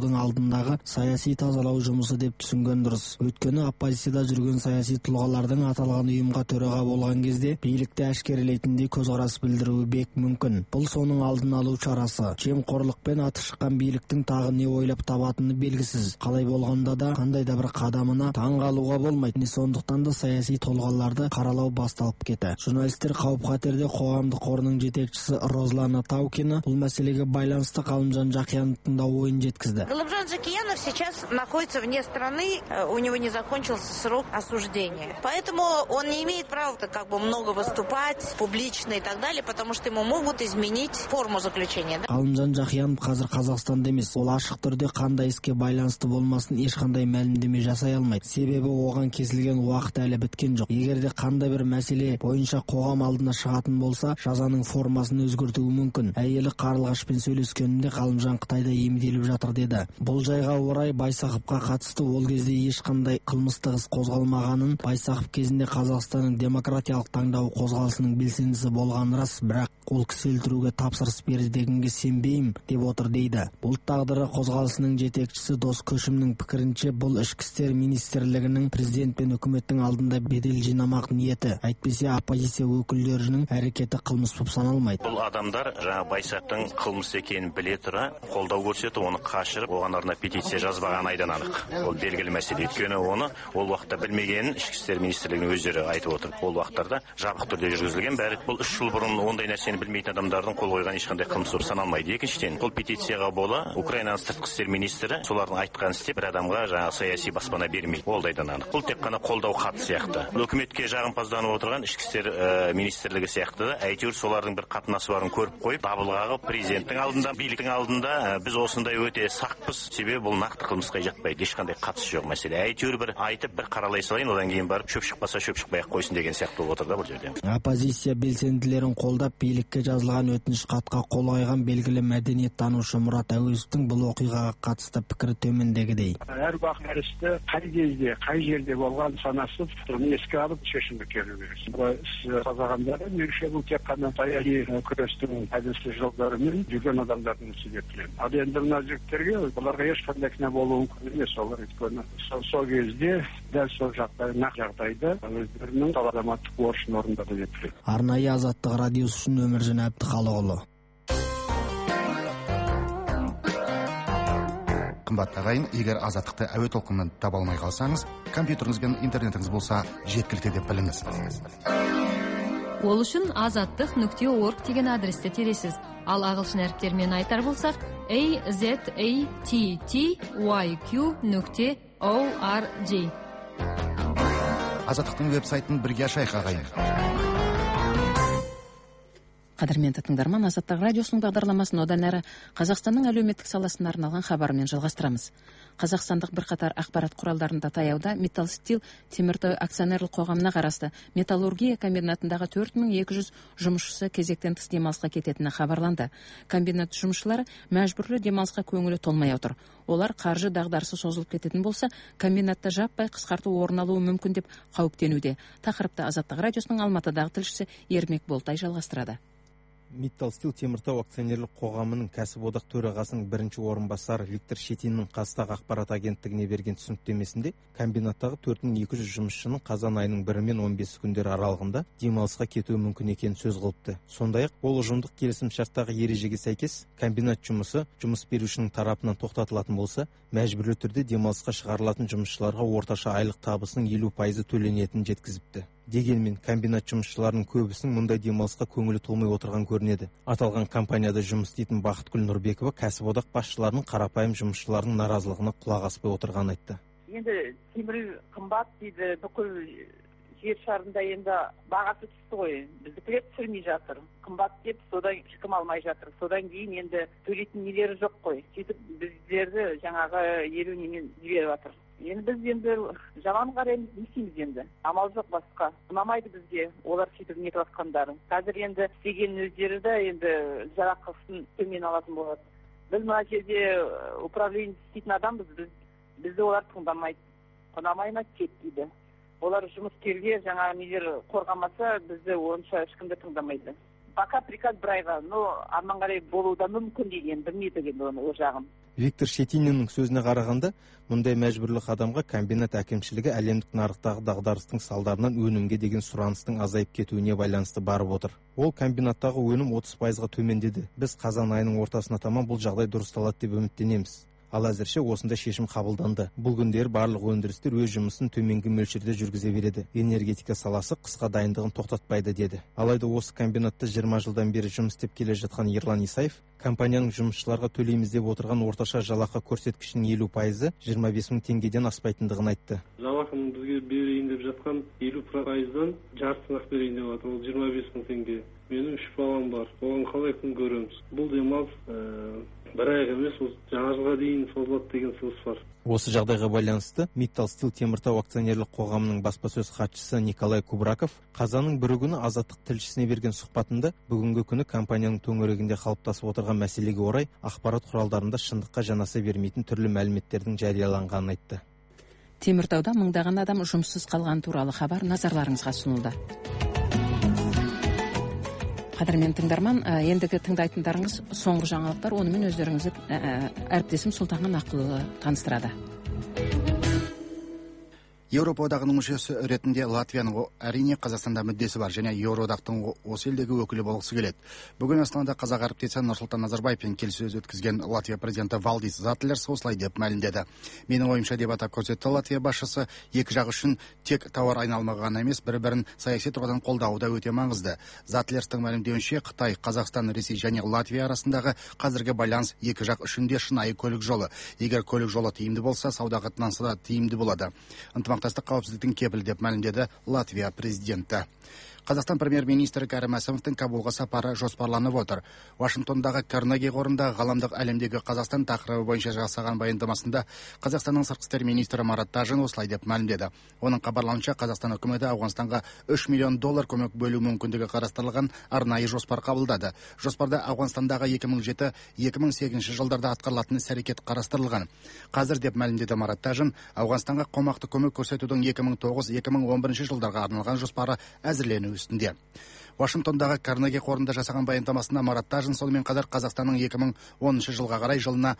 сайлаудың алдындағы саяси тазалау жұмысы деп түсінген дұрыс. Өйткені оппозицияда жүрген саяси тұлғалардың аталған ұйымға төраға болған кезде билікті әшкерелейтіндей көзқарас білдіруі бек мүмкін. Бұл соның алдын алу шарасы. Жемқорлықпен аты шыққан биліктің тағы не ойлап табатыны белгісіз. Қалай болғанда да қандай да бір қадамына таң қалуға болмайды. Сондықтан да саяси тұлғаларды қаралау басталып кетті. Журналистер қауіп-қатерде қоғамдық қорының жетекшісі Розлана Таукина бұл мәселеге байланысты Қалымжан Жақияновтың да ойын жеткізді. Қалымжан Жақиянов сейчас находится вне страны, у него не закончился срок осуждения. Поэтому он не имеет права много выступать публично и так далее, потому что ему могут изменить форму заключения. Қалымжан Жақиянов қазір Қазақстанда емес. Ол ашық түрде қандай іске байланысты болмасын ешқандай мәлімдеме жасай алмайды. Себебі оған кесілген уақыт әлі біткен жоқ. Егерде қандай бір мәселе бойынша қоғам алдына шығатын болса, жазаның формасын өзгертуі мүмкін. Әйелі Қарлығашпен сөйлескенінде Қалымжан Қытайда емделіп жатыр деді. Бұл жайға орай Байсақовқа қатысты ол кезде ешқандай қылмыстық іс қозғалмағанын, Байсақов кезінде Қазақстанның демократиялық таңдау қозғалысының белсендісі болғаны рас, бірақ ол кісі өлтіруге тапсырыс берді дегенге сенбеймін деп отыр дейді. Бұл тағдыры қозғалысының жетекшісі Дос Көшімнің пікірінше, бұл ішкі істер министрлігінің президент пен үкіметтің алдында бедел жинамақ ниеті. Әйтпесе оппозиция өкілдерінің әрекеті қылмыс болып саналмайды. Бұл адамдар Байсақтың қылмыс екенін біле тұра қолдау көрсетіп, оны қашырып, оған арнап петиция жазбаған айдан анық. Ол белгілі мәселе. Өйткені оны ол уақытта білмегенін ішкі істер министрлігінің өздері айтып отыр. Ол уақыттарда жабық түрде жүргізілген. Бәрі бұл 3 жыл бұрын ондай нәрсені білмейтін адамдардың қол қойған ешқандай қылмыс болып саналмайды. Екіншіден, бұл петицияға бола Украинаның сыртқы істер министрі солардың айтқанын істеп, бір адамға саяси баспана бермейді. Ол дайдан анық. Бұл тек қана қолдау хат сияқты. Үкіметке жағымпазданып отырған ішкі істер министрлігі сияқты да әйтеуір солардың бір қатынасы барын көріп қойып, дабыл қағып президенттің алдында, биліктің алдында біз осындай өте сақпыз. Себебі бұл нақты қылмысқа жатпайды. Ешқандай қатысы жоқ мәселе. Әйтеуір бір айтып, бір қаралай салайын, одан кейін барып шөп шықпаса шөп шықпай ақ қойсын деген сияқты болып отыр да бұл жерде. Оппозиция белсенділерін қолдап, билікке жазылған өтініш хатқа қол қойған белгілі мәдениеттанушы Мұрат Әуезовтің бұл оқиғаға қатысты пікірі төмендегідей. Әр нәрсе қай кезде, қай жерде болған санасы соны еске алып шешімге келу керек. Бұл жазғандары меніңше бұл тек қана саяси күрестің әдісі жолдарымен жүрген адамдардың ісі деп білемін. Ал енді мына жігіттерге бұларға ешқандай кінә болуы мүмкін емес. Олар өйткені сол кезде дәл сол жағдайда өздерінің азаматтық борышын орындады деп білемін. Арнайы Азаттық радиосы үшін Өміржан Әбдіхалықұлы. Қымбатты ағайын, егер Азаттықты әуе толқынынан таба алмай қалсаңыз, компьютеріңіз бен интернетіңіз болса жеткілікті деп біліңіз. Ол үшін azattik.org деген адресте тересіз. Ал ағылшын әріптерімен айтар болсақ, azattyq.org. Азаттықтың веб-сайтын бірге ашайық ағайын. Қадірменді тыңдарман, Азаттық радиосының бағдарламасын одан әрі Қазақстанның әлеуметтік саласына арналған хабармен жалғастырамыз. Қазақстандық бірқатар ақпарат құралдарында таяуда Металл Стил теміртау акционерлік қоғамына қарасты металлургия комбинатындағы 4200 жұмысшысы кезектен тыс демалысқа кететіні хабарланды. Комбинат жұмысшылары мәжбүрлі демалысқа көңілі толмай отыр. Олар қаржы дағдарысы созылып кететін болса, комбинатта жаппай қысқарту орын алуы мүмкін деп қауіптенуде. Тақырыпты Азаттық радиосының Алматыдағы тілшісі Ермек Болтай жалғастырады. Металл Стил теміртау акционерлік қоғамының кәсіподақ төрағасының бірінші орынбасары Виктор Щетиннің Қазтаг ақпарат агенттігіне берген түсініктемесінде комбинаттағы 4200 жұмысшының қазан айының 1 мен 15 күндер аралығында демалысқа кетуі мүмкін екенін сөз қылыпты. Сондай-ақ ол ұжымдық келісім шарттағы ережеге сәйкес комбинат жұмысы жұмыс берушінің тарапынан тоқтатылатын болса, мәжбүрлі түрде демалысқа шығарылатын жұмысшыларға орташа айлық табысының 50% төленетінін жеткізіпті. Дегенмен комбинат жұмысшыларының көбісінің мұндай демалысқа көңілі толмай отырған көрінеді. Аталған компанияда жұмыс істейтін Бақытгүл Нұрбекова кәсіподақ басшыларының қарапайым жұмысшыларының наразылығына құлақ аспай отырғанын айтты. Енді темір қымбат дейді, бүкіл жер шарында енді бағасы түсті ғой. Біздікілер түсірмей жатыр. Қымбат деп содан ешкім алмай жатыр. Содан кейін енді төлейтін нелері жоқ қой. Сөйтіп біздерді жаңағы елеуінен жіберіп жатыр. Енді біз енді жаман қараймыз, не істейміз енді? Амал жоқ басқа. Ұнамайды бізге олар сөйтіп нетіп жатқандары. Қазір енді істеген өздері де енді жалақысын төмен алатын болады. Біз мына жерде управление істейтін адамбыз, бізді олар тыңдамайды. Ұнамай ма кет дейді. Олар жұмыскерге жаңа нелер қорғамаса, бізді онша ешкімді тыңдамайды. Пока приказ брайға, арман қарай болуы да мүмкін деген, білмейді деген ол жағын. Виктор Щетининнің сөзіне қарағанда, мұндай мәжбүрлі қадамға комбинат әкімшілігі әлемдік нарықтағы дағдарыстың салдарынан өнімге деген сұраныстың азайып кетуіне байланысты барып отыр. Ол комбинаттағы өнім 30%-ға төмендеді. Біз қазан айының ортасына таман бұл жағдай дұрысталады деп үміттенеміз. Ал әзірше осында шешім қабылданды. Бұл күндері барлық өндірістер өз жұмысын төменгі мөлшерде жүргізе береді. Энергетика саласы қысқа дайындығын тоқтатпайды деді. Алайда осы комбинатта 20 жылдан бері жұмыс істеп келе жатқан Ерлан Исаев, компанияның жұмысшыларға төлейміз деп отырған орташа жалақы көрсеткішінің 50% 25 мың теңгеден аспайтындығын айтты. Жалақым бізге берейін деп жатқан 50%-дан жартысын ақ берейін деп жатыр. Ол 25 мың теңге. Менің 3 балам бар. Оған қалай күн көреміз? Бұл демалыс бір ай емес, жаңа жылға дейін созылады деген сөз бар. Осы жағдайға байланысты Миттал Стил теміртау акционерлік қоғамының баспасөз хатшысы Николай Кубраков қазанның бірі күні Азаттық тілшісіне берген сұхбатында бүгінгі күні компанияның төңірегінде қалыптасып отырған мәселеге орай ақпарат құралдарында шындыққа жанаса бермейтін түрлі мәліметтердің жарияланғанын айтты. Теміртауда мыңдаған адам жұмыссыз қалған туралы хабар назарларыңызға ұсынылды. Қадірмен тыңдарман, ендігі тыңдайтындарыңыз соңғы жаңалықтар, онымен өздеріңізді әріптесім Сұлтанған Ақылы таныстырады. Еуропа одағының мүшесі ретінде Латвияның әрине Қазақстанда мүддесі бар және Еуроодақтың осы елдегі өкілі болғысы келеді. Бүгін Астанада қазақ әріптесі Нұрсұлтан Назарбаевпен келіссөз өткізген Латвия президенті Валдис Затлерс осылай деп мәлімдеді. Менің ойымша деп атап көрсетті Латвия басшысы, екі жақ үшін тек тауар айналымы ғана емес, бір-бірін саяси тұрғыдан қолдауы да өте маңызды. Затлерстің мәлімдеуінше, Қытай, Қазақстан, Ресей және Латвия арасындағы қазіргі байланыс екі жақ үшін де шынайы көлік жолы. Егер көлік жолы тиімді болса, сауда қатынасы да тиімді болады. Ынтымақтастық қауіпсіздіктің кепілі деп мәлімдеді Латвия президенті. Қазақстан премьер-министрі Кәрім Мәсімовтің Кабулға сапары жоспарланып отыр. Вашингтондағы Карнеги қорында ғаламдық әлемдегі Қазақстан тақырыбы бойынша жасаған баяндамасында Қазақстанның сыртқы істер министрі Марат Тажин осылай деп мәлімдеді. Оның хабарлауынша, Қазақстан үкіметі Ауғанстанға $3 миллион көмек бөлу мүмкіндігі қарастырылған арнайы жоспар қабылдады. Жоспарда Ауғанстандағы 2007-2008 жылдарда атқарылатын іс-әрекет қарастырылған. Қазір деп мәлімдеді Марат Тажин, Ауғанстанға қомақты көмек көрсетудің 2009-2011 жылдарға арналған жоспары әзірлену үстінде. Вашингтондағы Карнеги қорында жасаған баяндамасында Марат Тажин сонымен қатар Қазақстанның 2010 жылға қарай жылына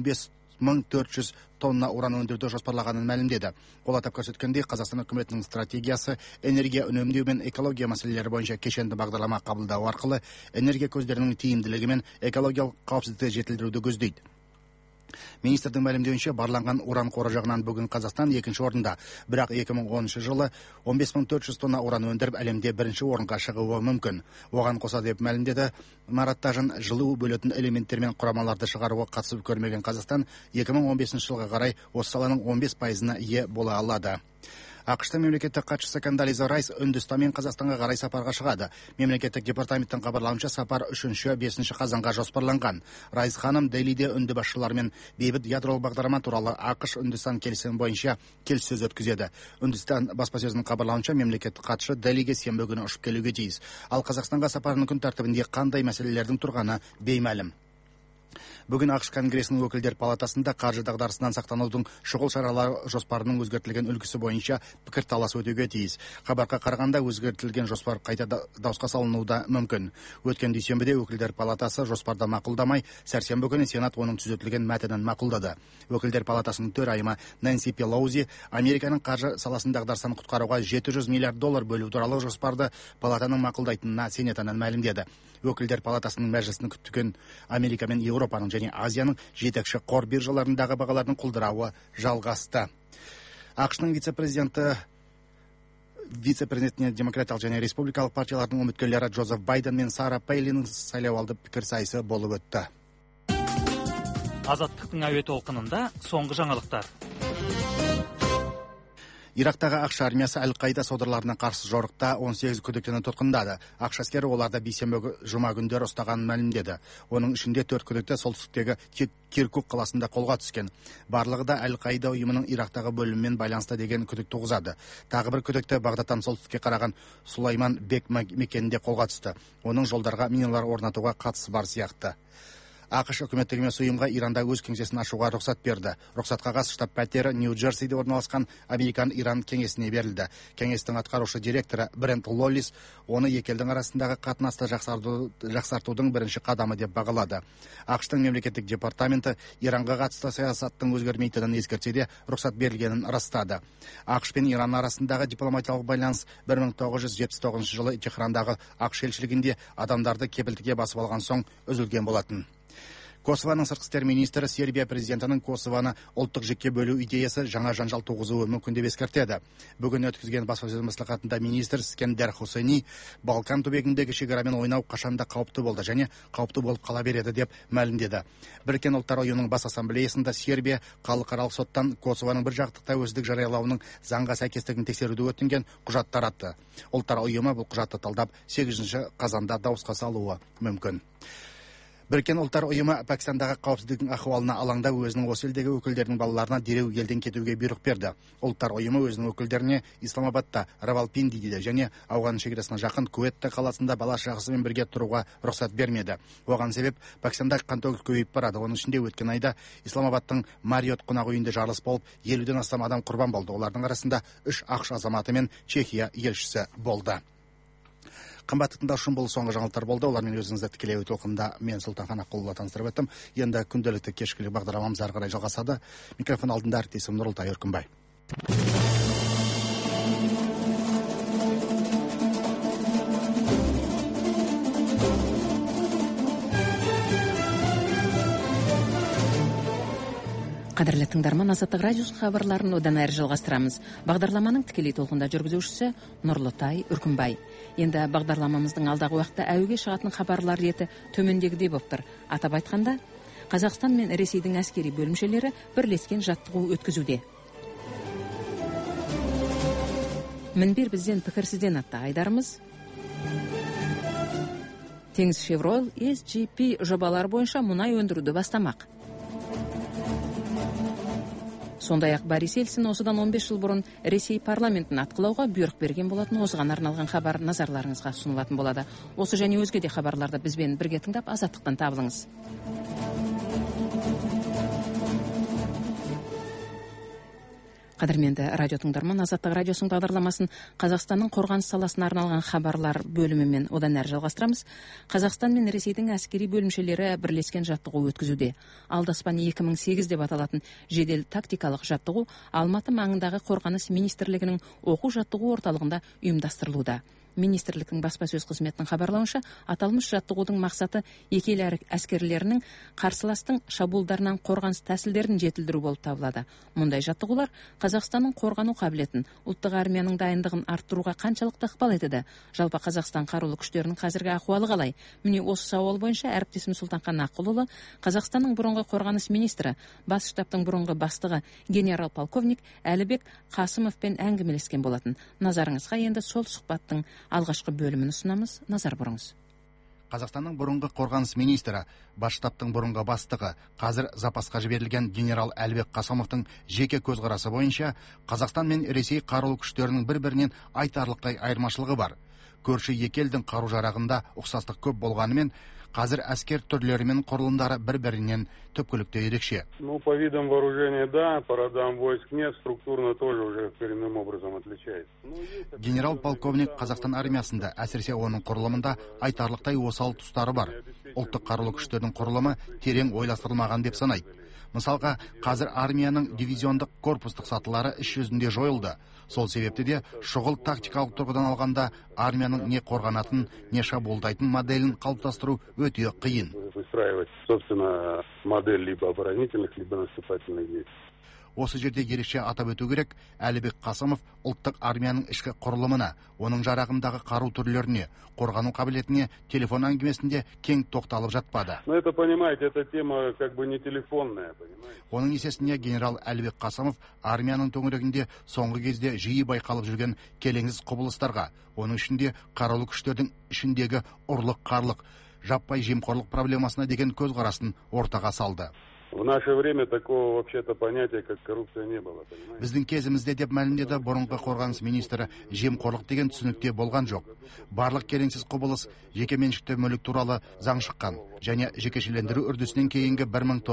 15.400 тонна уран өндіруді жоспарлағанын мәлімдеді. Ол атап көрсеткендей, Қазақстан үкіметінің стратегиясы энергия үнемдеу мен экология мәселелері бойынша кешенді бағдарлама қабылдау арқылы энергия көздерінің тиімділігі мен экологиялық қауіпсіздікті жетілдіруді көздейді. Министрдің мәлімдеуінше, барланған уран қоры жағынан бүгін Қазақстан екінші орында, бірақ 2010 жылы 15.400 тонна уран өндіріп әлемде бірінші орынға шығуы мүмкін. Оған қоса деп мәлімдеді Марат Тажин, жылу бөлетін элементтер мен құрамаларды шығаруға қатысып көрмеген Қазақстан 2015 жылға қарай осы саланың 15%-ына ие бола алады. ақш-та мемлекеттік хатшысы Кондолиза Райс Үндістан мен Қазақстанға қарай сапарға шығады. Мемлекеттік департаменттің хабарлауынша, сапар 3-5 қазанға жоспарланған. Райс ханым Делиде үнді басшыларымен бейбіт ядролық бағдарлама туралы ақш-Үндістан келісімі бойынша келіссөз өткізеді. Үндістан баспасөзінің хабарлауынша, мемлекеттік хатшы Делиге сенбі күні ұшып келуге тиіс. Ал Қазақстанға сапарының күн тәртібінде қандай мәселелердің тұрғаны беймәлім. Бүгін ақш Конгресінің өкілдер палатасында қаржы дағдарысынан сақтанудың шұғыл шаралары жоспарының өзгертілген үлгісі бойынша пікірталас өтуге тиіс. Хабарға қарағанда, өзгертілген жоспар қайта дауысқа салынуы мүмкін. Өткен дүйсенбіде өкілдер палатасы жоспарды мақұлдамай, сәрсенбі күні Сенат оның түзетілген мәтінін мақұлдады. Өкілдер палатасының төрайымы Нэнси Пелоузи Американың қаржы саласын дағдарыстан құтқаруға $700 миллиард бөлу туралы жоспарды палатаның мақұлдайтынына сенетінін мәлімдеді. Өкілдер палатасының мәжілісін күткен Америка мен Еуропаның және Азияның жетекші қор биржаларындағы бағалардың құлдырауы жалғасты. ақш-ның вице-президентіне демократиялық және республикалық партиялардың үміткерлері Джозеф Байден мен Сара Пейлиннің сайлауалды пікірсайысы болып өтті. Азаттықтың әуе толқынында соңғы жаңалықтар. Ирактағы ақш армиясы Әл-Қаида содырларына қарсы жорықта 18 күдіктіні тұтқындады. Ақш әскері оларды бейсенбі жұма күндері ұстағанын мәлімдеді. Оның ішінде 4 күдікті солтүстіктегі Киркук қаласында қолға түскен. Барлығы да Әл-Қаида ұйымының Ирактағы бөлімімен байланысты деген күдік туғызады. Тағы бір күдікті Бағдаттан солтүстікке қараған Сулайман Бек мекенінде қолға түсті. Оның жолдарға миналар орнатуға қатысы бар сияқты. ақш үкіметтік емес ұйымға Иранда өз кеңсесін ашуға рұқсат берді. Рұқсат қағаз штаб пәтері Нью-Джерсиде орналасқан Американ-Иран кеңесіне берілді. Кеңестің атқарушы директоры Брент Лоллис оны екі елдің арасындағы қатынасты жақсартудың бірінші қадамы деп бағалады. ақш-тың мемлекеттік департаменті Иранға қатысты саясаттың өзгермейтінін ескертсе де рұқсат берілгенін растады. ақш пен Иран арасындағы дипломатиялық байланыс 1979 жылы Техрандағы ақш елшілігінде адамдарды кепілдікке басып алған соң үзілген болатын. Косованың сыртқы істер министрі Сербия президентінің Косованы ұлттық жікке бөлу идеясы жаңа жанжал туғызуы мүмкін деп ескертеді. Бүгін өткізген баспасөз мәслихатында министр Скендер Хусейни Балкан түбегіндегі шекарамен ойнау қашанда қауіпті болды және қауіпті болып қала береді деп мәлімдеді. Біріккен ұлттар ұйымының бас ассамблеясында Сербия халықаралық соттан Косованың бір жақтық тәуелсіздік жариялауының заңға сәйкестігін тексеруді өтінген құжат таратты. Ұлттар ұйымы бұл құжатты талдап 8 қазанда дауысқа салуы мүмкін. Біріккен ұлттар ұйымы Пәкістандағы қауіпсіздіктің ахуалына алаңда өзінің осы елдегі өкілдерінің балаларына дереу елден кетуге бұйрық берді. Ұлттар ұйымы өзінің өкілдеріне Исламабадта, Равалпиндиде және Ауған шекарасына жақын Куветта қаласында бала шағасымен бірге тұруға рұқсат бермеді. Оған себеп Пәкістанда қантөгіс көбейіп барады. Оның ішінде өткен айда Исламабадтың Мариот қонақ үйінде жарылыс болып, 50-ден астам адам құрбан болды. Олардың арасында 3 ақш азаматы мен Чехия елшісі болды. Қымбатты тыңдаушым, бұл соңғы жаңалықтар болды. Олармен өзіңізді тікелей толқында мен Сұлтанхан Аққұлұлы таныстырып өттім. Енді күнделікті кешкілік бағдарламамыз ары қарай жалғасады. Микрофон алдында әріптесім Нұрылтай Өркінбай. Қадірлі тыңдарман, Азаттық радиосы хабарларын одан әрі жалғастырамыз. Бағдарламаның тікелей толқында жүргізушісі Нұрлытай Үркімбай. Енді бағдарламамыздың алдағы уақытта әуеге шығатын хабарлар реті төмендегідей болып тұр. Атап айтқанда, Қазақстан мен Ресейдің әскери бөлімшелері бірлескен жаттығу өткізуде. Мінбер бізден пікірсізден атты айдарымыз. Теңіз Шевройл SGP жобалар бойынша мұнай өндіруді бастамақ. Сондай-ақ Борис Ельцин осыдан 15 жыл бұрын Ресей парламентін атқылауға бұйрық берген болатын. Осыған арналған хабар назарларыңызға ұсынылатын болады. Осы және өзге де хабарларды бізбен бірге тыңдап, азаттықтан табылыңыз. Қадірменді радио тыңдарман, Азаттық радиосының бағдарламасын Қазақстанның қорғаныс саласына арналған хабарлар бөлімімен одан әрі жалғастырамыз. Қазақстан мен Ресейдің әскери бөлімшелері бірлескен жаттығу өткізуде. Алдаспан 2008 деп аталатын жедел тактикалық жаттығу Алматы маңындағы қорғаныс министрлігінің оқу жаттығу орталығында ұйымдастырылуда. Министрліктің баспасөз қызметінің хабарлауынша, аталмыш жаттығудың мақсаты екі ел әскерлерінің қарсыластың шабуылдарынан қорғаныс тәсілдерін жетілдіру болып табылады. Мұндай жаттығулар Қазақстанның қорғану қабілетін, ұлттық армияның дайындығын арттыруға қаншалықты ықпал етеді? Жалпы Қазақстан қарулы күштерінің қазіргі ахуалы қалай? Міне осы сауал бойынша әріптесім Сұлтанхан Аққұлұлы Қазақстанның бұрынғы қорғаныс министрі, бас штабтың бұрынғы бастығы генерал-полковник Әлібек Қасымовпен әңгімелескен болатын. Назарыңызға енді сол сұхбаттың алғашқы бөлімін ұсынамыз, назар бұрыңыз. Қазақстанның бұрынғы қорғаныс министрі, бас штабтың бұрынғы бастығы, қазір запасқа жіберілген генерал Әлібек Қасымовтың жеке көзқарасы бойынша, Қазақстан мен Ресей қарулы күштерінің бір-бірінен айтарлықтай айырмашылығы бар. Көрші екі елдің қару-жарағында ұқсастық көп болғанымен, қазір әскер түрлері мен құрылымдары бір-бірінен түпкілікті ерекше. По видам вооружения да, по родам войск нет, структурно тоже уже коренным образом отличается. Генерал-полковник Қазақстан армиясында, әсіресе оның құрылымында айтарлықтай осал тұстары бар. Ұлттық қарулы күштердің құрылымы терең ойластырылмаған деп санайды. Мысалға, қазір армияның дивизиондық корпустық сатылары іс жүзінде жойылды. Сол себепті де шұғыл тактикалық тұрғыдан алғанда армияның не қорғанатын, не шабуылдайтын моделін қалыптастыру өте қиын. Выстраивать, собственно, модель либо оборонительных, либо наступательных действий. Осы жерде ерекше атап өту керек, Әлібек Қасымов ұлттық армияның ішкі құрылымына, оның жарағындағы қару түрлеріне, қорғану қабілетіне телефон әңгімесінде кең тоқталып жатпады. Но это, понимаете, эта тема как бы не телефонная, понимаете? Оның есесіне генерал Әлібек Қасымов армияның төңірегінде соңғы кезде жиі байқалып жүрген келеңсіз құбылыстарға, оның ішінде қарулы күштердің ішіндегі ұрлық-қарлық, жаппай жемқорлық проблемасына деген көзқарасын ортаға салды. В наше время такого вообще-то понятия, как коррупция, не было, понимаете? Біздің кезімізде деп мәлімдеді бұрынғы қорғаныс министрі, жемқорлық деген түсінікте болған жоқ. Барлық келеңсіз құбылыс жеке меншікті мүлік туралы заң шыққан және жекешелендіру үрдісінен кейінгі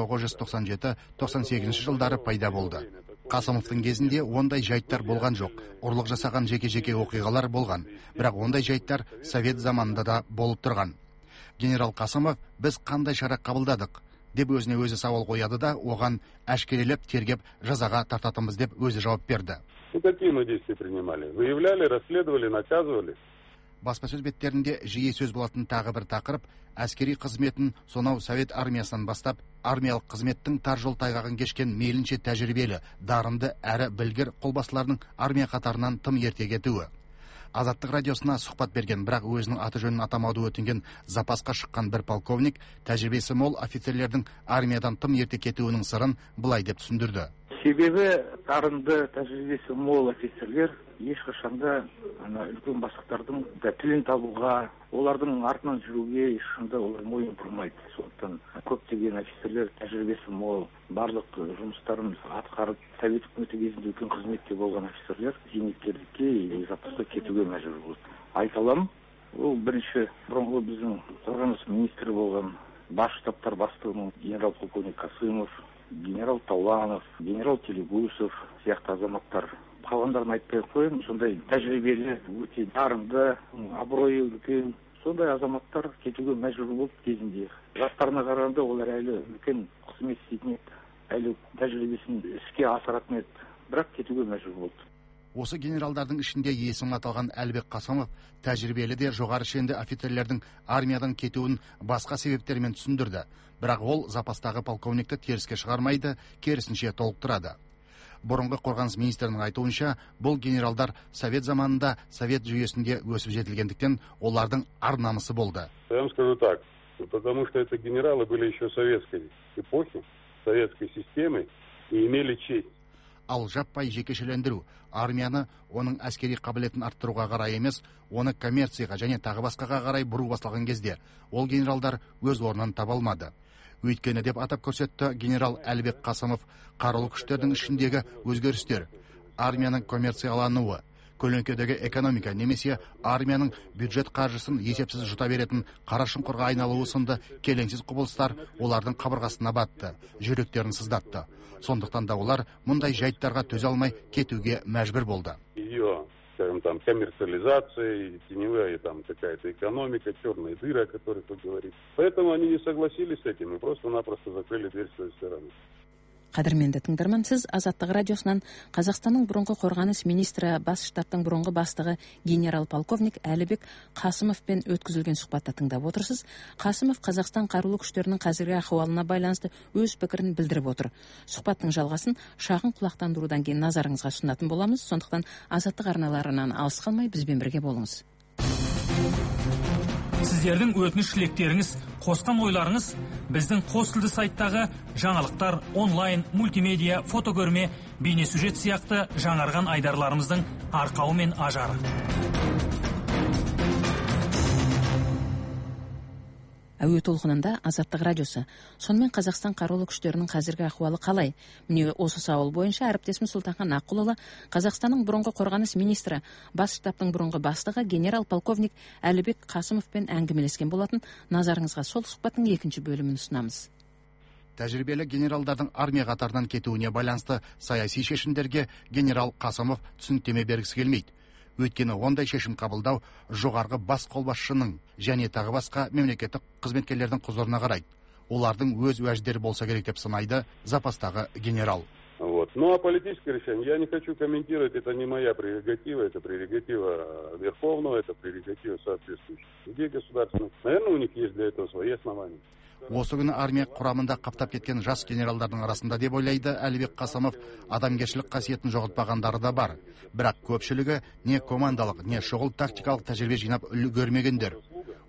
1997-98 жылдары пайда болды. Қасымовтың кезінде ондай жайттар болған жоқ. Ұрлық жасаған жеке-жеке оқиғалар болған, бірақ ондай жайттар совет заманында да болып тұрған. Генерал Қасымов, біз қандай шара қабылдадық деп өзіне өзі сауал қояды да, оған әшкерелеп, тергеп, жазаға тартатынбыз деп өзі жауап берді. Какие мы действия принимали? Выявляли, расследовали, наказывали. Баспасөз беттерінде жиі сөз болатын тағы бір тақырып, әскери қызметін сонау Совет армиясынан бастап, армиялық қызметтің тар жол тайғағын кешкен мейлінше тәжірибелі, дарынды әрі білгір қолбасшылардың армия қатарынан тым ерте кетуі. Азаттық радиосына сұхбат берген, бірақ өзінің аты жөнін атамауды өтінген запасқа шыққан бір полковник тәжірибесі мол офицерлердің армиядан тым ерте кетуінің сырын былай деп түсіндірді. Себебі дарынды тәжірибесі мол офицерлер ешқашанда үлкен бастықтардың тілін табуға, олардың артынан жүруге ешқашанда олар мойын бұрмайды. Сондықтан көптеген офицерлер тәжірибесі мол, барлық жұмыстарын атқарып, совет үкіметі кезінде үлкен қызметте болған офицерлер зейнеткерлікке, запасқа кетуге мәжбүр болды. Айта аламын, ол бірінші бұрынғы біздің қорғаныс министрі болған бас штабтар бастығының генерал-полковник Қасымов, генерал Тауланов, генерал Телегусов сияқты азаматтар. Қалғандарын айтпай қойын, сондай тәжірибелі, өте дарынды, абыройы үлкен, сондай азаматтар кетуге мәжбүр болды кезінде. Жастарына қарағанда олар әлі үлкен қызмет істейтін еді, әлі тәжірибесін іске асыратын еді, бірақ кетуге мәжбүр болды. Осы генералдардың ішінде есімі аталған Әлібек Қасымов тәжірибелі де жоғары шенді офицерлердің армиядан кетуін басқа себептермен түсіндірді. Бірақ ол запастағы полковникті теріске шығармайды, керісінше толықтырады. Бұрынғы қорғаныс министрінің айтуынша, бұл генералдар совет заманында совет жүйесінде өсіп жетілгендіктен олардың ар намысы болды. Я вам скажу так, потому что это генералы были еще советской эпохи, советской системы и имели честь. Ал жаппай жекешелендіру армияны оның әскери қабілетін арттыруға қарай емес, оны коммерцияға және тағы басқаға қарай бұру басталған кезде ол генералдар өз орнын таба алмады. Өйткені деп атап көрсетті генерал Әлібек Қасымов, қарулы күштердің ішіндегі өзгерістер, армияның коммерциялануы, көлеңкедегі экономика немесе армияның бюджет қаржысын есепсіз жұта беретін қара шұңқырға айналуы сынды келеңсіз құбылыстар олардың қабырғасына батты, жүректерін сыздатты. Сондықтан да олар мұндай жайттарға төзе алмай кетуге мәжбүр болды. Ее, скажем, там, коммерциализация, теневая там какая-то экономика, черные дыры, о которых вы говорите. Поэтому они не согласились с этим и просто-напросто закрыли дверь с той стороны. Қадірменді тыңдарман, сіз Азаттық радиосынан Қазақстанның бұрынғы қорғаныс министрі, бас штабтың бұрынғы бастығы генерал-полковник Әлібек Қасымовпен өткізілген сұхбатты тыңдап отырсыз. Қасымов Қазақстан қарулы күштерінің қазіргі ахуалына байланысты өз пікірін білдіріп отыр. Сұхбаттың жалғасын шағын құлақтандырудан кейін назарыңызға ұсынатын боламыз. Сондықтан Азаттық арналарынан алыс қалмай бізбен бірге болыңыз. Сіздердің өтініш тілектеріңіз, қосқан ойларыңыз біздің қос тілді сайттағы жаңалықтар, онлайн, мультимедиа, фотокөрме, бейнесюжет сияқты жаңарған айдарларымыздың арқауы мен ажары. Әуе толқынында Азаттық радиосы. Сонымен Қазақстан қарулы күштерінің қазіргі ахуалы қалай? Міне осы сауал бойынша әріптесім Сұлтанхан Аққұлұлы Қазақстанның бұрынғы қорғаныс министрі, бас штабтың бұрынғы бастығы генерал-полковник Әлібек Қасымовпен әңгімелескен болатын. Назарыңызға сол сұхбаттың екінші бөлімін ұсынамыз. Тәжірибелі генералдардың армия қатарынан кетуіне байланысты саяси шешімдерге генерал Қасымов түсініктеме бергісі келмейді. Өйткені ондай шешім қабылдау жоғарғы бас қолбасшының және тағы басқа мемлекеттік қызметкерлердің құзырына қарайды. Олардың өз уәждері болса керек деп санайды запастағы генерал. Ну а политическое решение, я не хочу комментировать, это не моя прерогатива, это прерогатива Верховного, это прерогатива соответствующих людей государственных. Наверное, у них есть для этого свои основания. Осы күні армия құрамында қаптап кеткен жас генералдардың арасында деп ойлайды Әлібек Қасымов, адамгершілік қасиетін жоғалтпағандары да бар. Бірақ көпшілігі не командалық, не шұғыл тактикалық тәжірибе жинап үлгермегендер.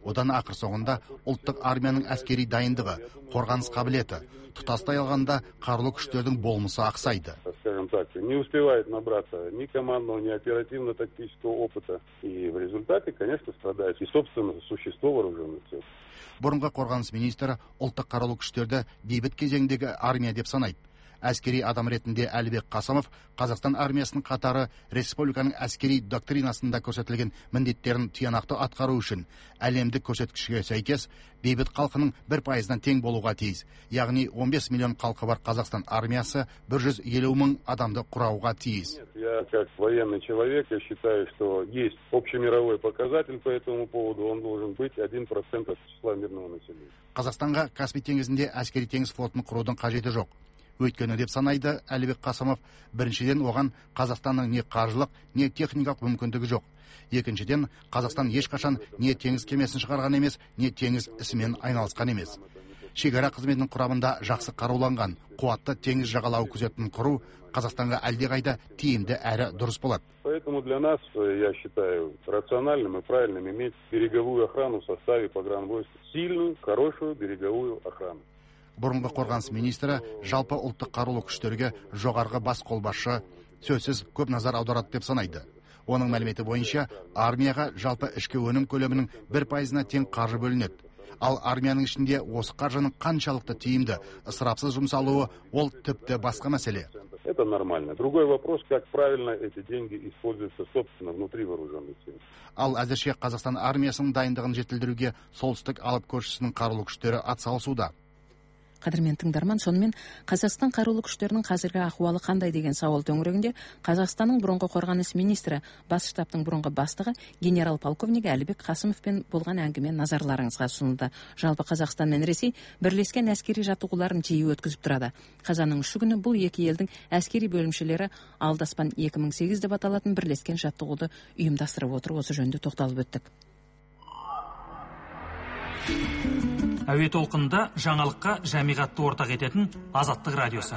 Одан ақыр соңында ұлттық армияның әскери дайындығы, қорғаныс қабілеті, тұтастай алғанда қарулы күштердің болмысы ақсайды. Скажем так, не успевает набраться ни командного, ни оперативно-тактического опыта. И в результате, конечно, страдает и собственно существо вооруженных сил. Бұрынғы қорғаныс министрі ұлттық қарулы күштерді бейбіт кезеңдегі армия деп санайды. Әскери адам ретінде Әлібек Қасымов Қазақстан армиясының қатары республиканың әскери доктринасында көрсетілген міндеттерін тиянақты атқару үшін әлемдік көрсеткішке сәйкес бейбіт халқының 1%-нан тең болуға тиіс. Яғни 15 миллион халқы бар Қазақстан армиясы 150 мың адамды құрауға тиіс. Я как военный человек, я считаю, что есть общемировой показатель по этому поводу, он должен быть 1% от числа мирного населения. Қазақстанға Каспий теңізінде әскери теңіз флотын құрудың қажеті жоқ. Өйткені деп санайды Әлібек Қасымов, біріншіден оған Қазақстанның не қаржылық, не техникалық мүмкіндігі жоқ. Екіншіден, Қазақстан ешқашан не теңіз кемесін шығарған емес, не теңіз ісімен айналысқан емес. Шекара қызметінің құрамында жақсы қаруланған, қуатты теңіз жағалауы күзетін құру Қазақстанға әлдеқайда тиімді әрі дұрыс болады. Поэтому для нас, я считаю, рациональным и правильным иметь береговую охрану в составе погранвойск. Сильную, хорошую береговую охрану. Бұрынғы қорғаныс министрі жалпы ұлттық қарулы күштерге жоғарғы бас қолбасшы сөзсіз көп назар аударады деп санайды. Оның мәліметі бойынша армияға жалпы ішкі өнім көлемінің 1%-на тең қаржы бөлінеді. Ал армияның ішінде осы қаржының қаншалықты тиімді, ысырапсыз жұмсалуы ол тіпті басқа мәселе. Это нормально. Другой вопрос, как правильно эти деньги используются собственно внутри вооруженных сил. Ал әзірше Қазақстан армиясының дайындығын жетілдіруге солтүстік алып көршісінің қарулы күштері атсалысуда. Қадірмен тыңдарман, сонымен Қазақстан қарулы күштерінің қазіргі ахуалы қандай деген сауал төңірегінде Қазақстанның бұрынғы қорғаныс министрі, бас штабтың бұрынғы бастығы генерал-полковник Әлібек Қасымовпен болған әңгіме назарларыңызға ұсынылды. Жалпы Қазақстан мен Ресей бірлескен әскери жаттығуларын жиі өткізіп тұрады. Қазанның 3 күні бұл екі елдің әскери бөлімшелері Алдаспан 2008 деп аталатын бірлескен жаттығуды ұйымдастырып отыр. Осы жөнінде тоқталып өттік. Әуе толқынында жаңалыққа жамиғатты ортақ ететін Азаттық радиосы.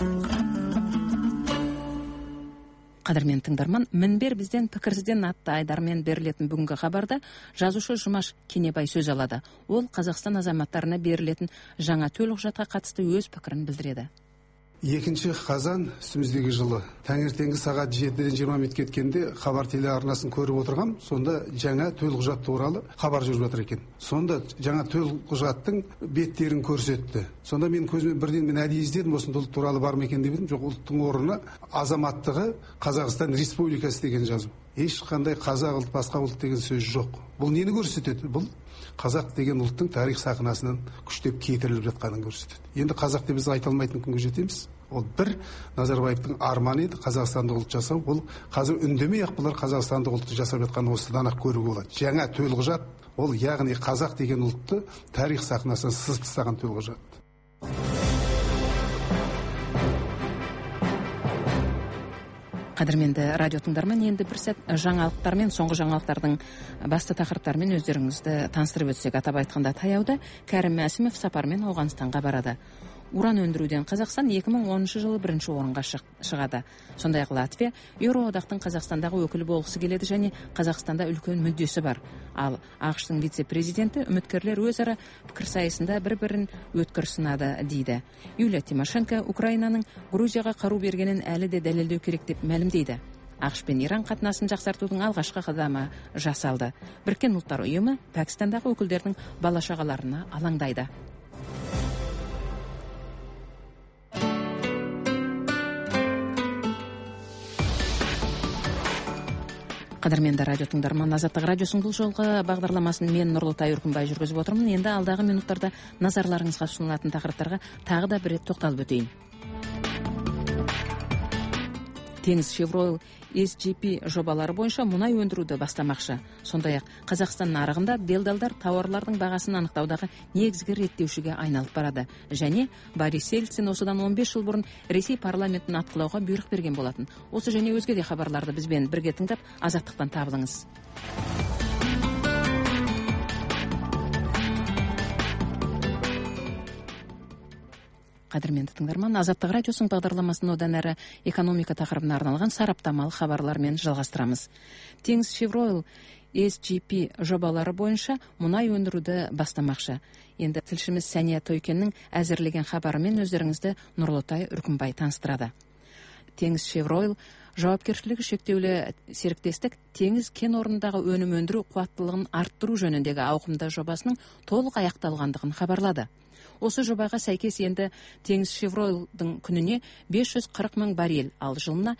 Қадірмен тыңдарман, мінбер бізден пікірсізден атты айдармен берілетін бүгінгі хабарда жазушы Жұмаш Кенебай сөз алады. Ол Қазақстан азаматтарына берілетін жаңа төлқұжатқа қатысты өз пікірін білдіреді. 2 қазан үстіміздегі жылы таңертеңгі сағат 7-ден 20 минут кеткенде хабар телеарнасын көріп отырғам. Сонда жаңа төлқұжат туралы хабар жүріп жатыр екен. Сонда жаңа төлқұжаттың беттерін көрсетті. Сонда мен көзіме бірден мен әдейі іздедім, осы ұлт туралы бар ма екен деп едім. Жоқ, ұлттың орнына азаматтығы Қазақстан Республикасы деген жазу. Ешқандай қазақ ұлт, басқа ұлт деген сөз жоқ. Бұл нені көрсетеді? Бұл қазақ деген ұлттың тарих сахнасынан күштеп кетіріліп жатқанын көрсетеді. Енді қазақ деп біз айта алмайтын күнге жетеміз. Ол бір Назарбаевтың арманы еді Қазақстандық ұлт жасау. Ол қазір үндемей-ақ бұлар Қазақстандық ұлтты жасап жатқанын осыдан-ақ көруге болады. Жаңа төлқұжат, ол яғни қазақ деген ұлтты тарих сахнасынан сызып тастаған төлқұжат. Қадірменді радио тыңдарман, енді бір сәт жаңалықтармен, соңғы жаңалықтардың басты тақырыптарымен өздеріңізді таныстырып өтсек. Атап айтқанда, таяуда Кәрім Мәсімов сапармен Ауғанстанға барады. Уран өндіруден Қазақстан 2010 жылы бірінші орынға шығады. Сондай-ақ Латвия Еуроодақтың Қазақстандағы өкілі болғысы келеді және Қазақстанда үлкен мүддесі бар. Ал ақш-тың вице-президенті үміткерлер өзара пікірсайысында бір-бірін өткір сынады дейді. Юлия Тимошенко Украинаның Грузияға қару бергенін әлі де дәлелдеу керек деп мәлімдейді. ақш пен Иран қатынасын жақсартудың алғашқы қадамы жасалды. Біріккен ұлттар ұйымы Пәкістандағы өкілдердің бала-шағаларына алаңдайды. Қадірменді радио тыңдарман, Азаттық радиосының бұл жолғы бағдарламасын мен Нұрлытай Үркімбай жүргізіп отырмын. Енді алдағы минуттарда назарларыңызға ұсынылатын тақырыптарға тағы да бір рет тоқталып өтейін. Теңіз Chevroil SGP жобалары бойынша мұнай өндіруді бастамақшы. Сондай-ақ Қазақстан нарығында делдалдар тауарлардың бағасын анықтаудағы негізгі реттеушіге айналып барады. Және Борис Ельцин осыдан 15 жыл бұрын Ресей парламентін атқылауға бұйрық берген болатын. Осы және өзге де хабарларды бізбен бірге тыңдап, Азаттықтан табылыңыз. Қадірменді тыңдарман, Азаттық радиосының бағдарламасын одан әрі экономика тақырыбына арналған сараптамалық хабарлармен жалғастырамыз. Теңіз Chevroil SGP жобалары бойынша мұнай өндіруді бастамақшы. Енді тілшіміз Сәния Тойкеннің әзірлеген хабарымен өздеріңізді Нұрлытай Үркімбай таныстырады. Теңіз Шевройл жауапкершілігі шектеулі серіктестік теңіз кен орнындағы өнім өндіру қуаттылығын арттыру жөніндегі ауқымды жобасының толық аяқталғандығын хабарлады. Осы жобаға сәйкес енді Теңіз Шевройлдың күніне 540 мың баррель, ал жылына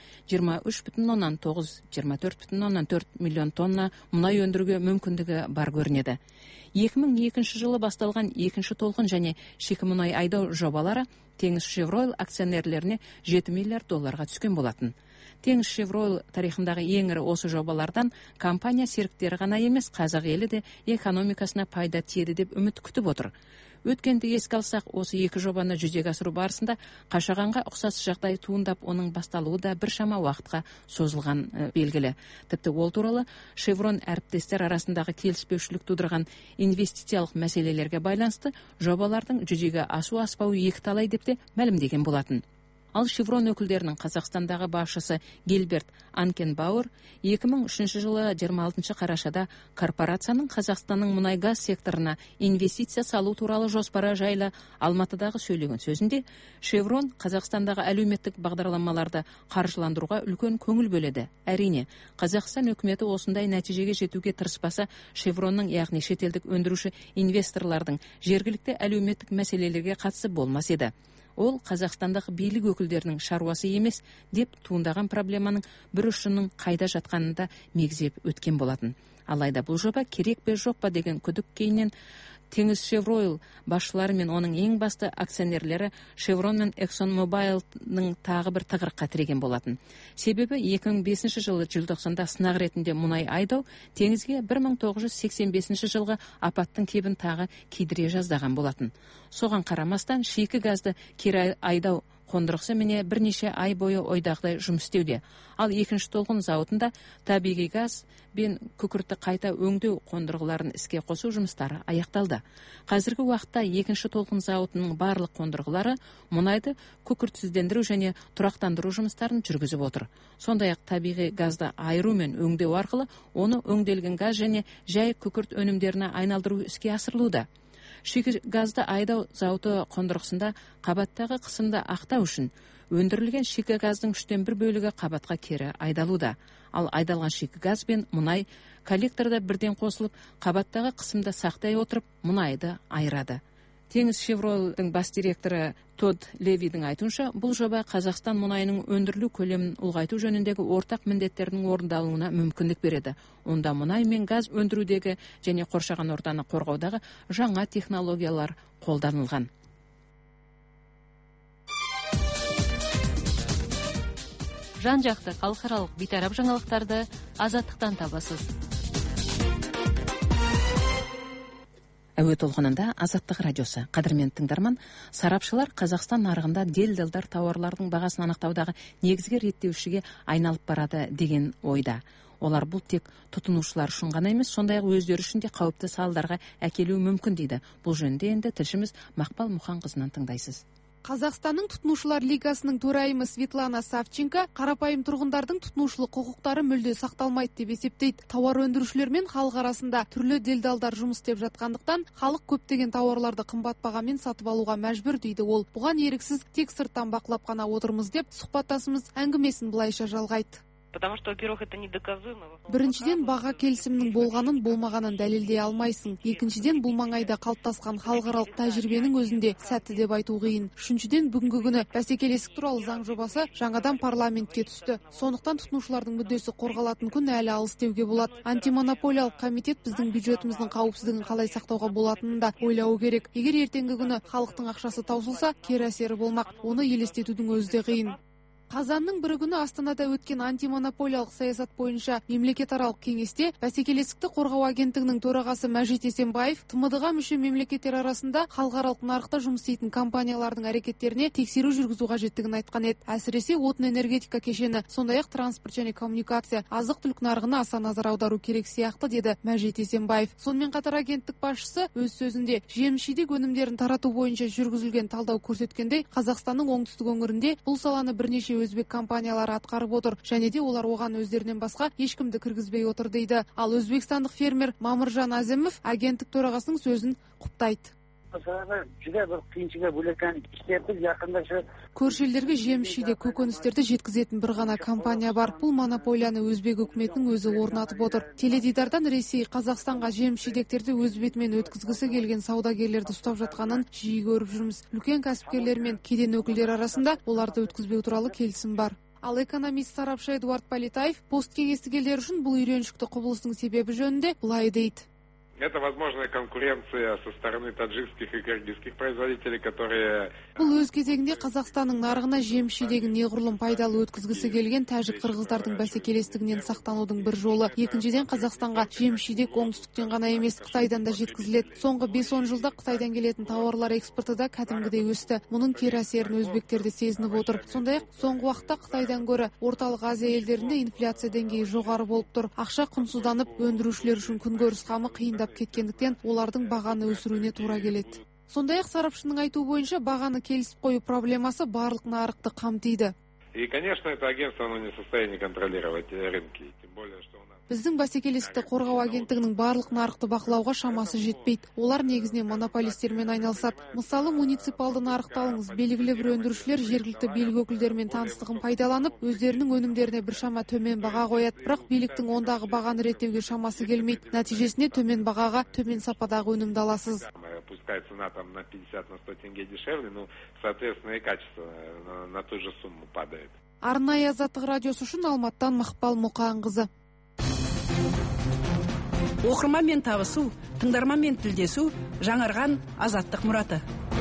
23,9-24,4 миллион тонна мұнай өндіруге мүмкіндігі бар көрінеді. 2002 жылы басталған екінші толқын және шикі мұнай айдау жобалары Теңіз Шевройл акционерлеріне 7 миллиард долларға түскен болатын. Теңіз Шевройл тарихындағы ең ірі осы жобалардан компания серіктері ғана емес, қазақ елі де экономикасына пайда тиеді деп үміт күтіп отыр. Өткенді еске алсақ, осы екі жобаны жүзеге асыру барысында Қашағанға ұқсас жағдай туындап, оның басталуы да біршама уақытқа созылған белгілі. Тіпті ол туралы Шеврон әріптестер арасындағы келіспеушілік тудырған инвестициялық мәселелерге байланысты жобалардың жүзеге асу аспауы екіталай деп те мәлімдеген болатын. Ал Шеврон өкілдерінің Қазақстандағы басшысы Гилберт Анкенбауэр 2003 жылы 26 қарашада корпорацияның Қазақстанның мұнай-газ секторына инвестиция салу туралы жоспары жайлы Алматыдағы сөйлеген сөзінде, Шеврон Қазақстандағы әлеуметтік бағдарламаларды қаржыландыруға үлкен көңіл бөледі. Әрине, Қазақстан үкіметі осындай нәтижеге жетуге тырыспаса, Шевронның, яғни шетелдік өндіруші инвесторлардың жергілікті әлеуметтік мәселелерге қатысы болмас еді. Ол Қазақстандық билік өкілдерінің шаруасы емес деп туындаған проблеманың бір ұшының қайда жатқанында мегзеп өткен болатын. Алайда бұл жоба керек пе жоқ па деген күдік кейіннен Теңіз Шевройл басшылары мен оның ең басты акционерлері Шеврон мен ExxonMobil'ның тағы бір тығырыққа тіреген болатын. Себебі 2005 жылы желтоқсанда сынақ ретінде мұнай айдау теңізге 1985 жылғы апаттың кебін тағы кидіре жаздаған болатын. Соған қарамастан шикі газды кері айдау қондырғысы міне бірнеше ай бойы ойдағыдай жұмыс істеуде. Ал екінші толқын зауытында табиғи газ бен күкіртті қайта өңдеу қондырғыларын іске қосу жұмыстары аяқталды. Қазіргі уақытта екінші толқын зауытының барлық қондырғылары мұнайды күкіртсіздендіру және тұрақтандыру жұмыстарын жүргізіп отыр. Сондай-ақ табиғи газды айыру мен өңдеу арқылы оны өңделген газ және жай күкірт өнімдеріне айналдыру іске асырылуда. Шикі газды айдау зауыты қондырғысында қабаттағы қысымды ақтау үшін өндірілген шикі газдың 3/1 бөлігі қабатқа кері айдалуда. Ал айдалған шикі газ бен мұнай коллекторда бірден қосылып, қабаттағы қысымды сақтай отырып, мұнайды айырады. Теңіз Шевройлдың бас директоры Тодд Левидің айтуынша, бұл жоба Қазақстан мұнайының өндірілу көлемін ұлғайту жөніндегі ортақ міндеттердің орындалуына мүмкіндік береді. Онда мұнай мен газ өндірудегі және қоршаған ортаны қорғаудағы жаңа технологиялар қолданылған. Жан-жақты халықаралық бейтарап жаңалықтарды Азаттықтан табасыз. Әуе толқынында Азаттық радиосы. Қадірмен тыңдарман, сарапшылар Қазақстан нарығында делдалдар тауарлардың бағасын анықтаудағы негізгі реттеушіге айналып барады деген ойда. Олар бұл тек тұтынушылар үшін ғана емес, сондай-ақ өздері үшін де қауіпті салдарға әкелуі мүмкін дейді. Бұл жөнінде енді тілшіміз Мақпал Мұханқызынан тыңдайсыз. Қазақстанның тұтынушылар лигасының төрайымы Светлана Савченко қарапайым тұрғындардың тұтынушылық құқықтары мүлде сақталмайды деп есептейді. Тауар өндірушілер мен халық арасында түрлі делдалдар жұмыс істеп жатқандықтан, халық көптеген тауарларды қымбат бағамен сатып алуға мәжбүр дейді ол. Бұған еріксіз тек сырттан бақылап қана отырмыз деп сұхбаттасымыз әңгімесін былайша жалғайды. Потому что, во-первых, это недоказуемо. Біріншіден, баға келісімнің болғанын болмағанын дәлелдей алмайсың. Екіншіден, бұл маңайда қалыптасқан халықаралық тәжірибенің өзінде сәтті деп айту қиын. Үшіншіден, бүгінгі күні бәсекелестік туралы заң жобасы жаңадан парламентке түсті. Сондықтан тұтынушылардың мүддесі қорғалатын күн әлі алыс деуге болады. Антимонополиялық комитет біздің бюджетіміздің қауіпсіздігін қалай сақтауға болатынын да ойлауы керек. Егер ертеңгі күні халықтың ақшасы таусылса, кері әсері болмақ. Оны елестетудің өзі де қиын. Қазанның бірі күні Астанада өткен антимонополиялық саясат бойынша мемлекетаралық кеңесте бәсекелестікті қорғау агенттігінің төрағасы Мәжит Есенбаев ТМД-ға мүше мемлекеттер арасында халықаралық нарықта жұмыс істейтін компаниялардың әрекеттеріне тексеру жүргізу қажеттігін айтқан еді. Әсіресе отын энергетика кешені, сондай-ақ транспорт және коммуникация, азық-түлік нарығына аса назар аудару керек сияқты деді Мәжит Есенбаев. Сонымен қатар агенттік басшысы өз сөзінде жеміс-жидек өнімдерін тарату бойынша жүргізілген талдау көрсеткендей, Қазақстанның оңтүстік өңірінде бұл саланы бірнеше өзбек компаниялары атқарып отыр, және де олар оған өздерінен басқа ешкімді кіргізбей отыр дейді. Ал өзбекстандық фермер Мамыржан Азимов агенттік төрағасының сөзін құптайды. Көрші елдерге жеміс-жидек көкөністерді жеткізетін бір ғана компания бар. Бұл монополияны өзбек үкіметінің өзі орнатып отыр. Теледидардан Ресей Қазақстанға жеміс-жидектерді өз бетімен өткізгісі келген саудагерлерді ұстап жатқанын жиі көріп жүрміз. Үлкен кәсіпкерлер мен кеден өкілдері арасында оларды өткізбеу туралы келісім бар. Ал экономист сарапшы Эдуард Политаев посткеңестік елдер үшін бұл үйреншікті құбылыстың себебі жөнінде былай дейді. Это возможная конкуренция со стороны таджикских и киргизских производителей, которые... Бұл өз кезегінде Қазақстанның нарығына жеміс-жидегін неғұрлым пайдалы өткізгісі келген тәжік қырғыздардың бәсекелестігінен сақтанудың бір жолы. Екіншіден, Қазақстанға жеміс-жидек оңтүстіктен ғана емес, Қытайдан да жеткізіледі. Соңғы 5-10 жылда Қытайдан келетін тауарлар экспорты да кәдімгідей өсті. Мұның кері әсерін өзбектерде сезініп отыр. Сондай-ақ, соңғы уақытта Қытайдан гөрі Орталық Азия елдерінде инфляция деңгейі жоғары болып тұр. Ақша құнсызданып, өндірушілер үшін күнкөріс қамы қиындап кеткендіктен олардың бағаны өсіруіне тура келеді. Сондай-ақ сарапшының айтуы бойынша бағаны келісіп қою проблемасы барлық нарықты қамтиды. И, конечно, это агентство, оно не в состоянии контролировать рынки, тем более, что у нас... Біздің бәсекелестікті қорғау агенттігінің барлық нарықты бақылауға шамасы жетпейді. Олар негізінен монополистермен айналысады. Мысалы, муниципалды нарықты алыңыз. Белгілі бір өндірушілер жергілікті билік өкілдерімен таныстығын пайдаланып, өздерінің өнімдеріне біршама төмен баға қояды. Бірақ биліктің ондағы бағаны реттеуге шамасы келмейді. Нәтижесінде төмен бағаға, төмен сападағы өнімді аласыз. Пускай цена там на 50-100 тенге дешевле, но, соответственно, и качество на ту же сумму падает. Арнайы Азаттық радиосы үшін Алматтан Мақпал Мұқанқызы. Оқырманмен табысу, тыңдарманмен тілдесу, жаңарған Азаттық мұраты.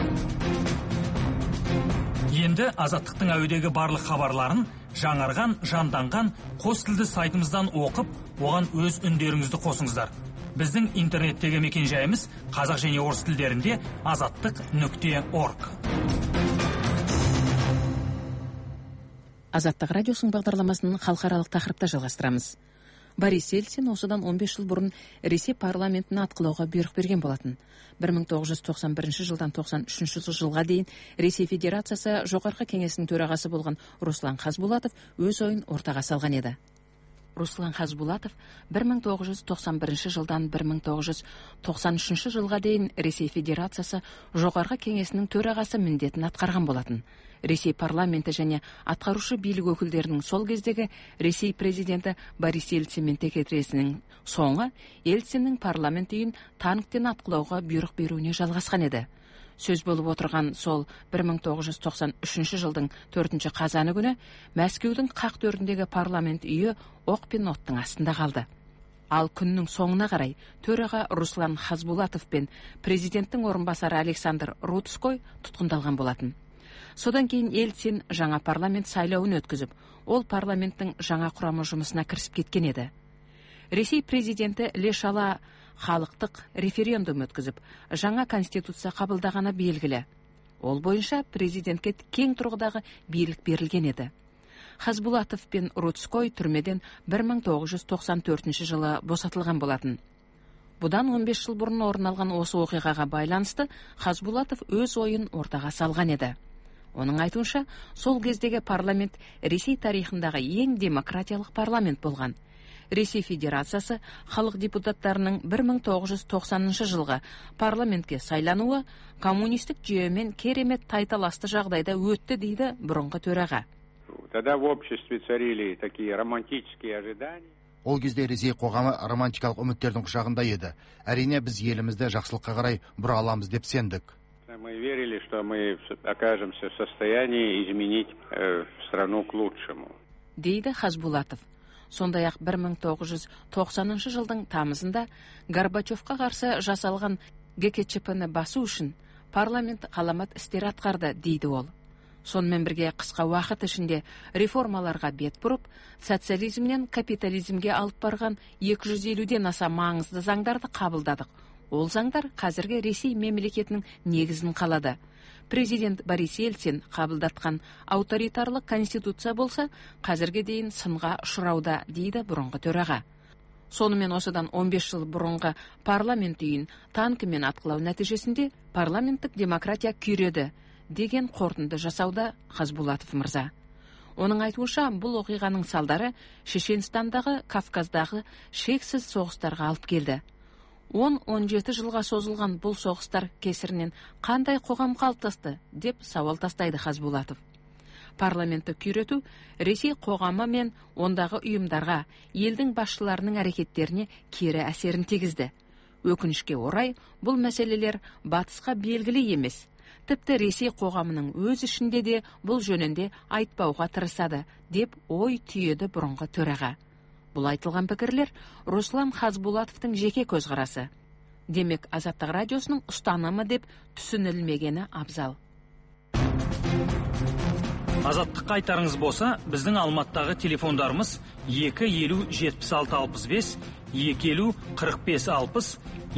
Енді Азаттықтың әуедегі барлық хабарларын жаңарған, жанданған қос тілді сайтымыздан оқып, оған өз үндеріңізді қосыңыздар. Біздің интернеттегі мекен-жайымыз қазақ және орыс тілдерінде azattiq.org. Азаттық радиосының бағдарламасын халықаралық тақырыпта жалғастырамыз. Борис Ельцин осыдан 15 жыл бұрын Ресей парламентіне атқылауға бұйрық берген болатын. 1991 жылдан 93 жылға дейін Ресей Федерациясы жоғарғы кеңесінің төрағасы болған Руслан Хасбулатов өз ойын ортаға салған еді. Руслан Хасбулатов 1991 жылдан 1993 жылға дейін Ресей Федерациясы жоғарғы кеңесінің төрағасы міндетін атқарған болатын. Ресей парламенті және атқарушы билік өкілдерінің сол кездегі Ресей президенті Борис Ельцинмен текетіресінің соңы Ельциннің парламент үйін танктен атқылауға бұйрық беруіне жалғасқан еді. Сөз болып отырған сол 1993 жылдың 4 қазаны күні Мәскеудің қақ төріндегі парламент үйі оқ пен оттың астында қалды. Ал күннің соңына қарай төраға Руслан Хасбулатов пен президенттің орынбасары Александр Рудской тұтқындалған болатын. Содан кейін Ельцин жаңа парламент сайлауын өткізіп, ол парламенттің жаңа құрамы жұмысына кірісіп кеткен еді. Ресей президенті Лешала халықтық референдум өткізіп, жаңа конституция қабылдағаны белгілі. Ол бойынша президентке кең тұрғыдағы билік берілген еді. Хасбулатов пен Рудской түрмеден 1994 жылы босатылған болатын. Бұдан 15 жыл бұрын орын алған осы оқиғаға байланысты Хасбулатов өз ойын ортаға салған еді. Оның айтуынша, сол кездегі парламент Ресей тарихындағы ең демократиялық парламент болған. Ресей Федерациясы халық депутаттарының 1990 жылғы парламентке сайлануы коммунистік жүйемен керемет тайталасты жағдайда өтті дейді бұрынғы төраға. Тогда в обществе царили такие романтические ожидания. Ол кезде Ресей қоғамы романтикалық үміттердің құшағында еді. Әрине біз елімізді жақсылыққа қарай бұра аламыз деп сендік. Мы верили, что мы окажемся в состоянии изменить страну к лучшему. Дейді Хасбулатов. Сондай-ақ 1990 жылдың тамызында Горбачевқа қарсы жасалған ГКЧП-ні басу үшін парламент ғаламат істер атқарды, дейді ол. Сонымен бірге қысқа уақыт ішінде реформаларға бет бұрып, социализмнен капитализмге алып барған 250-ден аса маңызды заңдарды қабылдадық. Ол заңдар қазіргі Ресей мемлекетінің негізін қалады. Президент Борис Ельцин қабылдатқан авторитарлық конституция болса, қазірге дейін сынға ұшырауда, дейді бұрынғы төраға. Сонымен осыдан 15 жыл бұрынғы парламент үйін танкімен атқылау нәтижесінде парламенттік демократия күйреді деген қорытынды жасауда Хасбулатов мырза. Оның айтуынша, бұл оқиғаның салдары Шешенстандағы, Кавказдағы шексіз соғыстарға алып келді. 10-17 жылға созылған бұл соғыстар кесірінен қандай қоғам қалыптасты деп сауал тастайды Хазбулатов. Парламентті күйрету Ресей қоғамы мен ондағы ұйымдарға, елдің басшыларының әрекеттеріне кері әсерін тигізді. Өкінішке орай, бұл мәселелер батысқа белгілі емес. Тіпті Ресей қоғамының өз ішінде де бұл жөнінде айтпауға тырысады, деп ой түйеді бұрынғы төраға. Бұл айтылған пікірлер Руслан Хазбулатовтың жеке көзқарасы. Демек, Азаттық радиосының ұстанымы деп түсінілмегені абзал. Азаттыққа айтарыңыз болса, біздің Алматыдағы телефондарымыз 250-76-65, 250-45-60,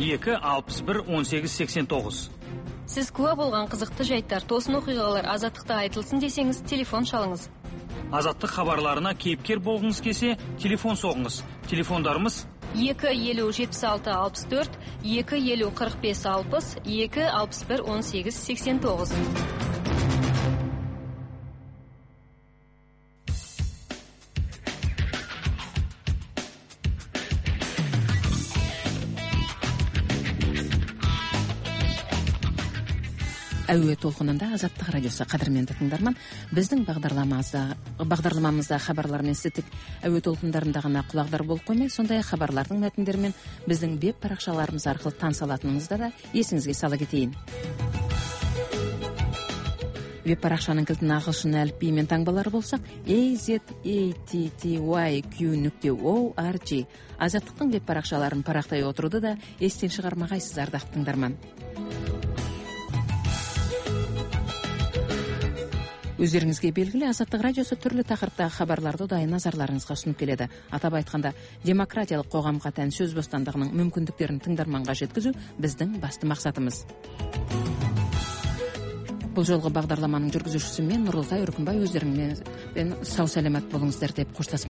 261-18-89. Сіз куә болған қызықты жайттар, тосын оқиғалар Азаттықта айтылсын десеңіз, телефон шалыңыз. Азаттық хабарларына кейіпкер болғыңыз келсе, телефон соғыңыз. Телефондарымыз 250-76-64, 250-45-60, 261-18-89. Әуе толқынында Азаттық радиосы. Қадірменді тыңдарман, біздің бағдарламамызда хабарлармен сіз тек әуе толқындарында ғана құлағдар болып қоймай, сондай хабарлардың мәтіндерімен біздің веб парақшаларымыз арқылы таныса алатыныңызды да есіңізге сала кетейін. Веб парақшаның кілтін ағылшын әліпбиімен таңбалар болсақ, azattyq.org. Азаттықтың веб парақшаларын парақтай отыруды да естен шығармағайсыз, ардақты тыңдарман. Өздеріңізге белгілі, Азаттық радиосы түрлі тақырыптағы хабарларды ұдайы назарларыңызға ұсынып келеді. Атап айтқанда, демократиялық қоғамға тән сөз бостандығының мүмкіндіктерін тыңдарманға жеткізу біздің басты мақсатымыз. Бұл жолғы бағдарламаның жүргізушісі мен Нұрлытай Үркімбай, өздеріңізбен сау сәлемет болыңыздар деп қоштасып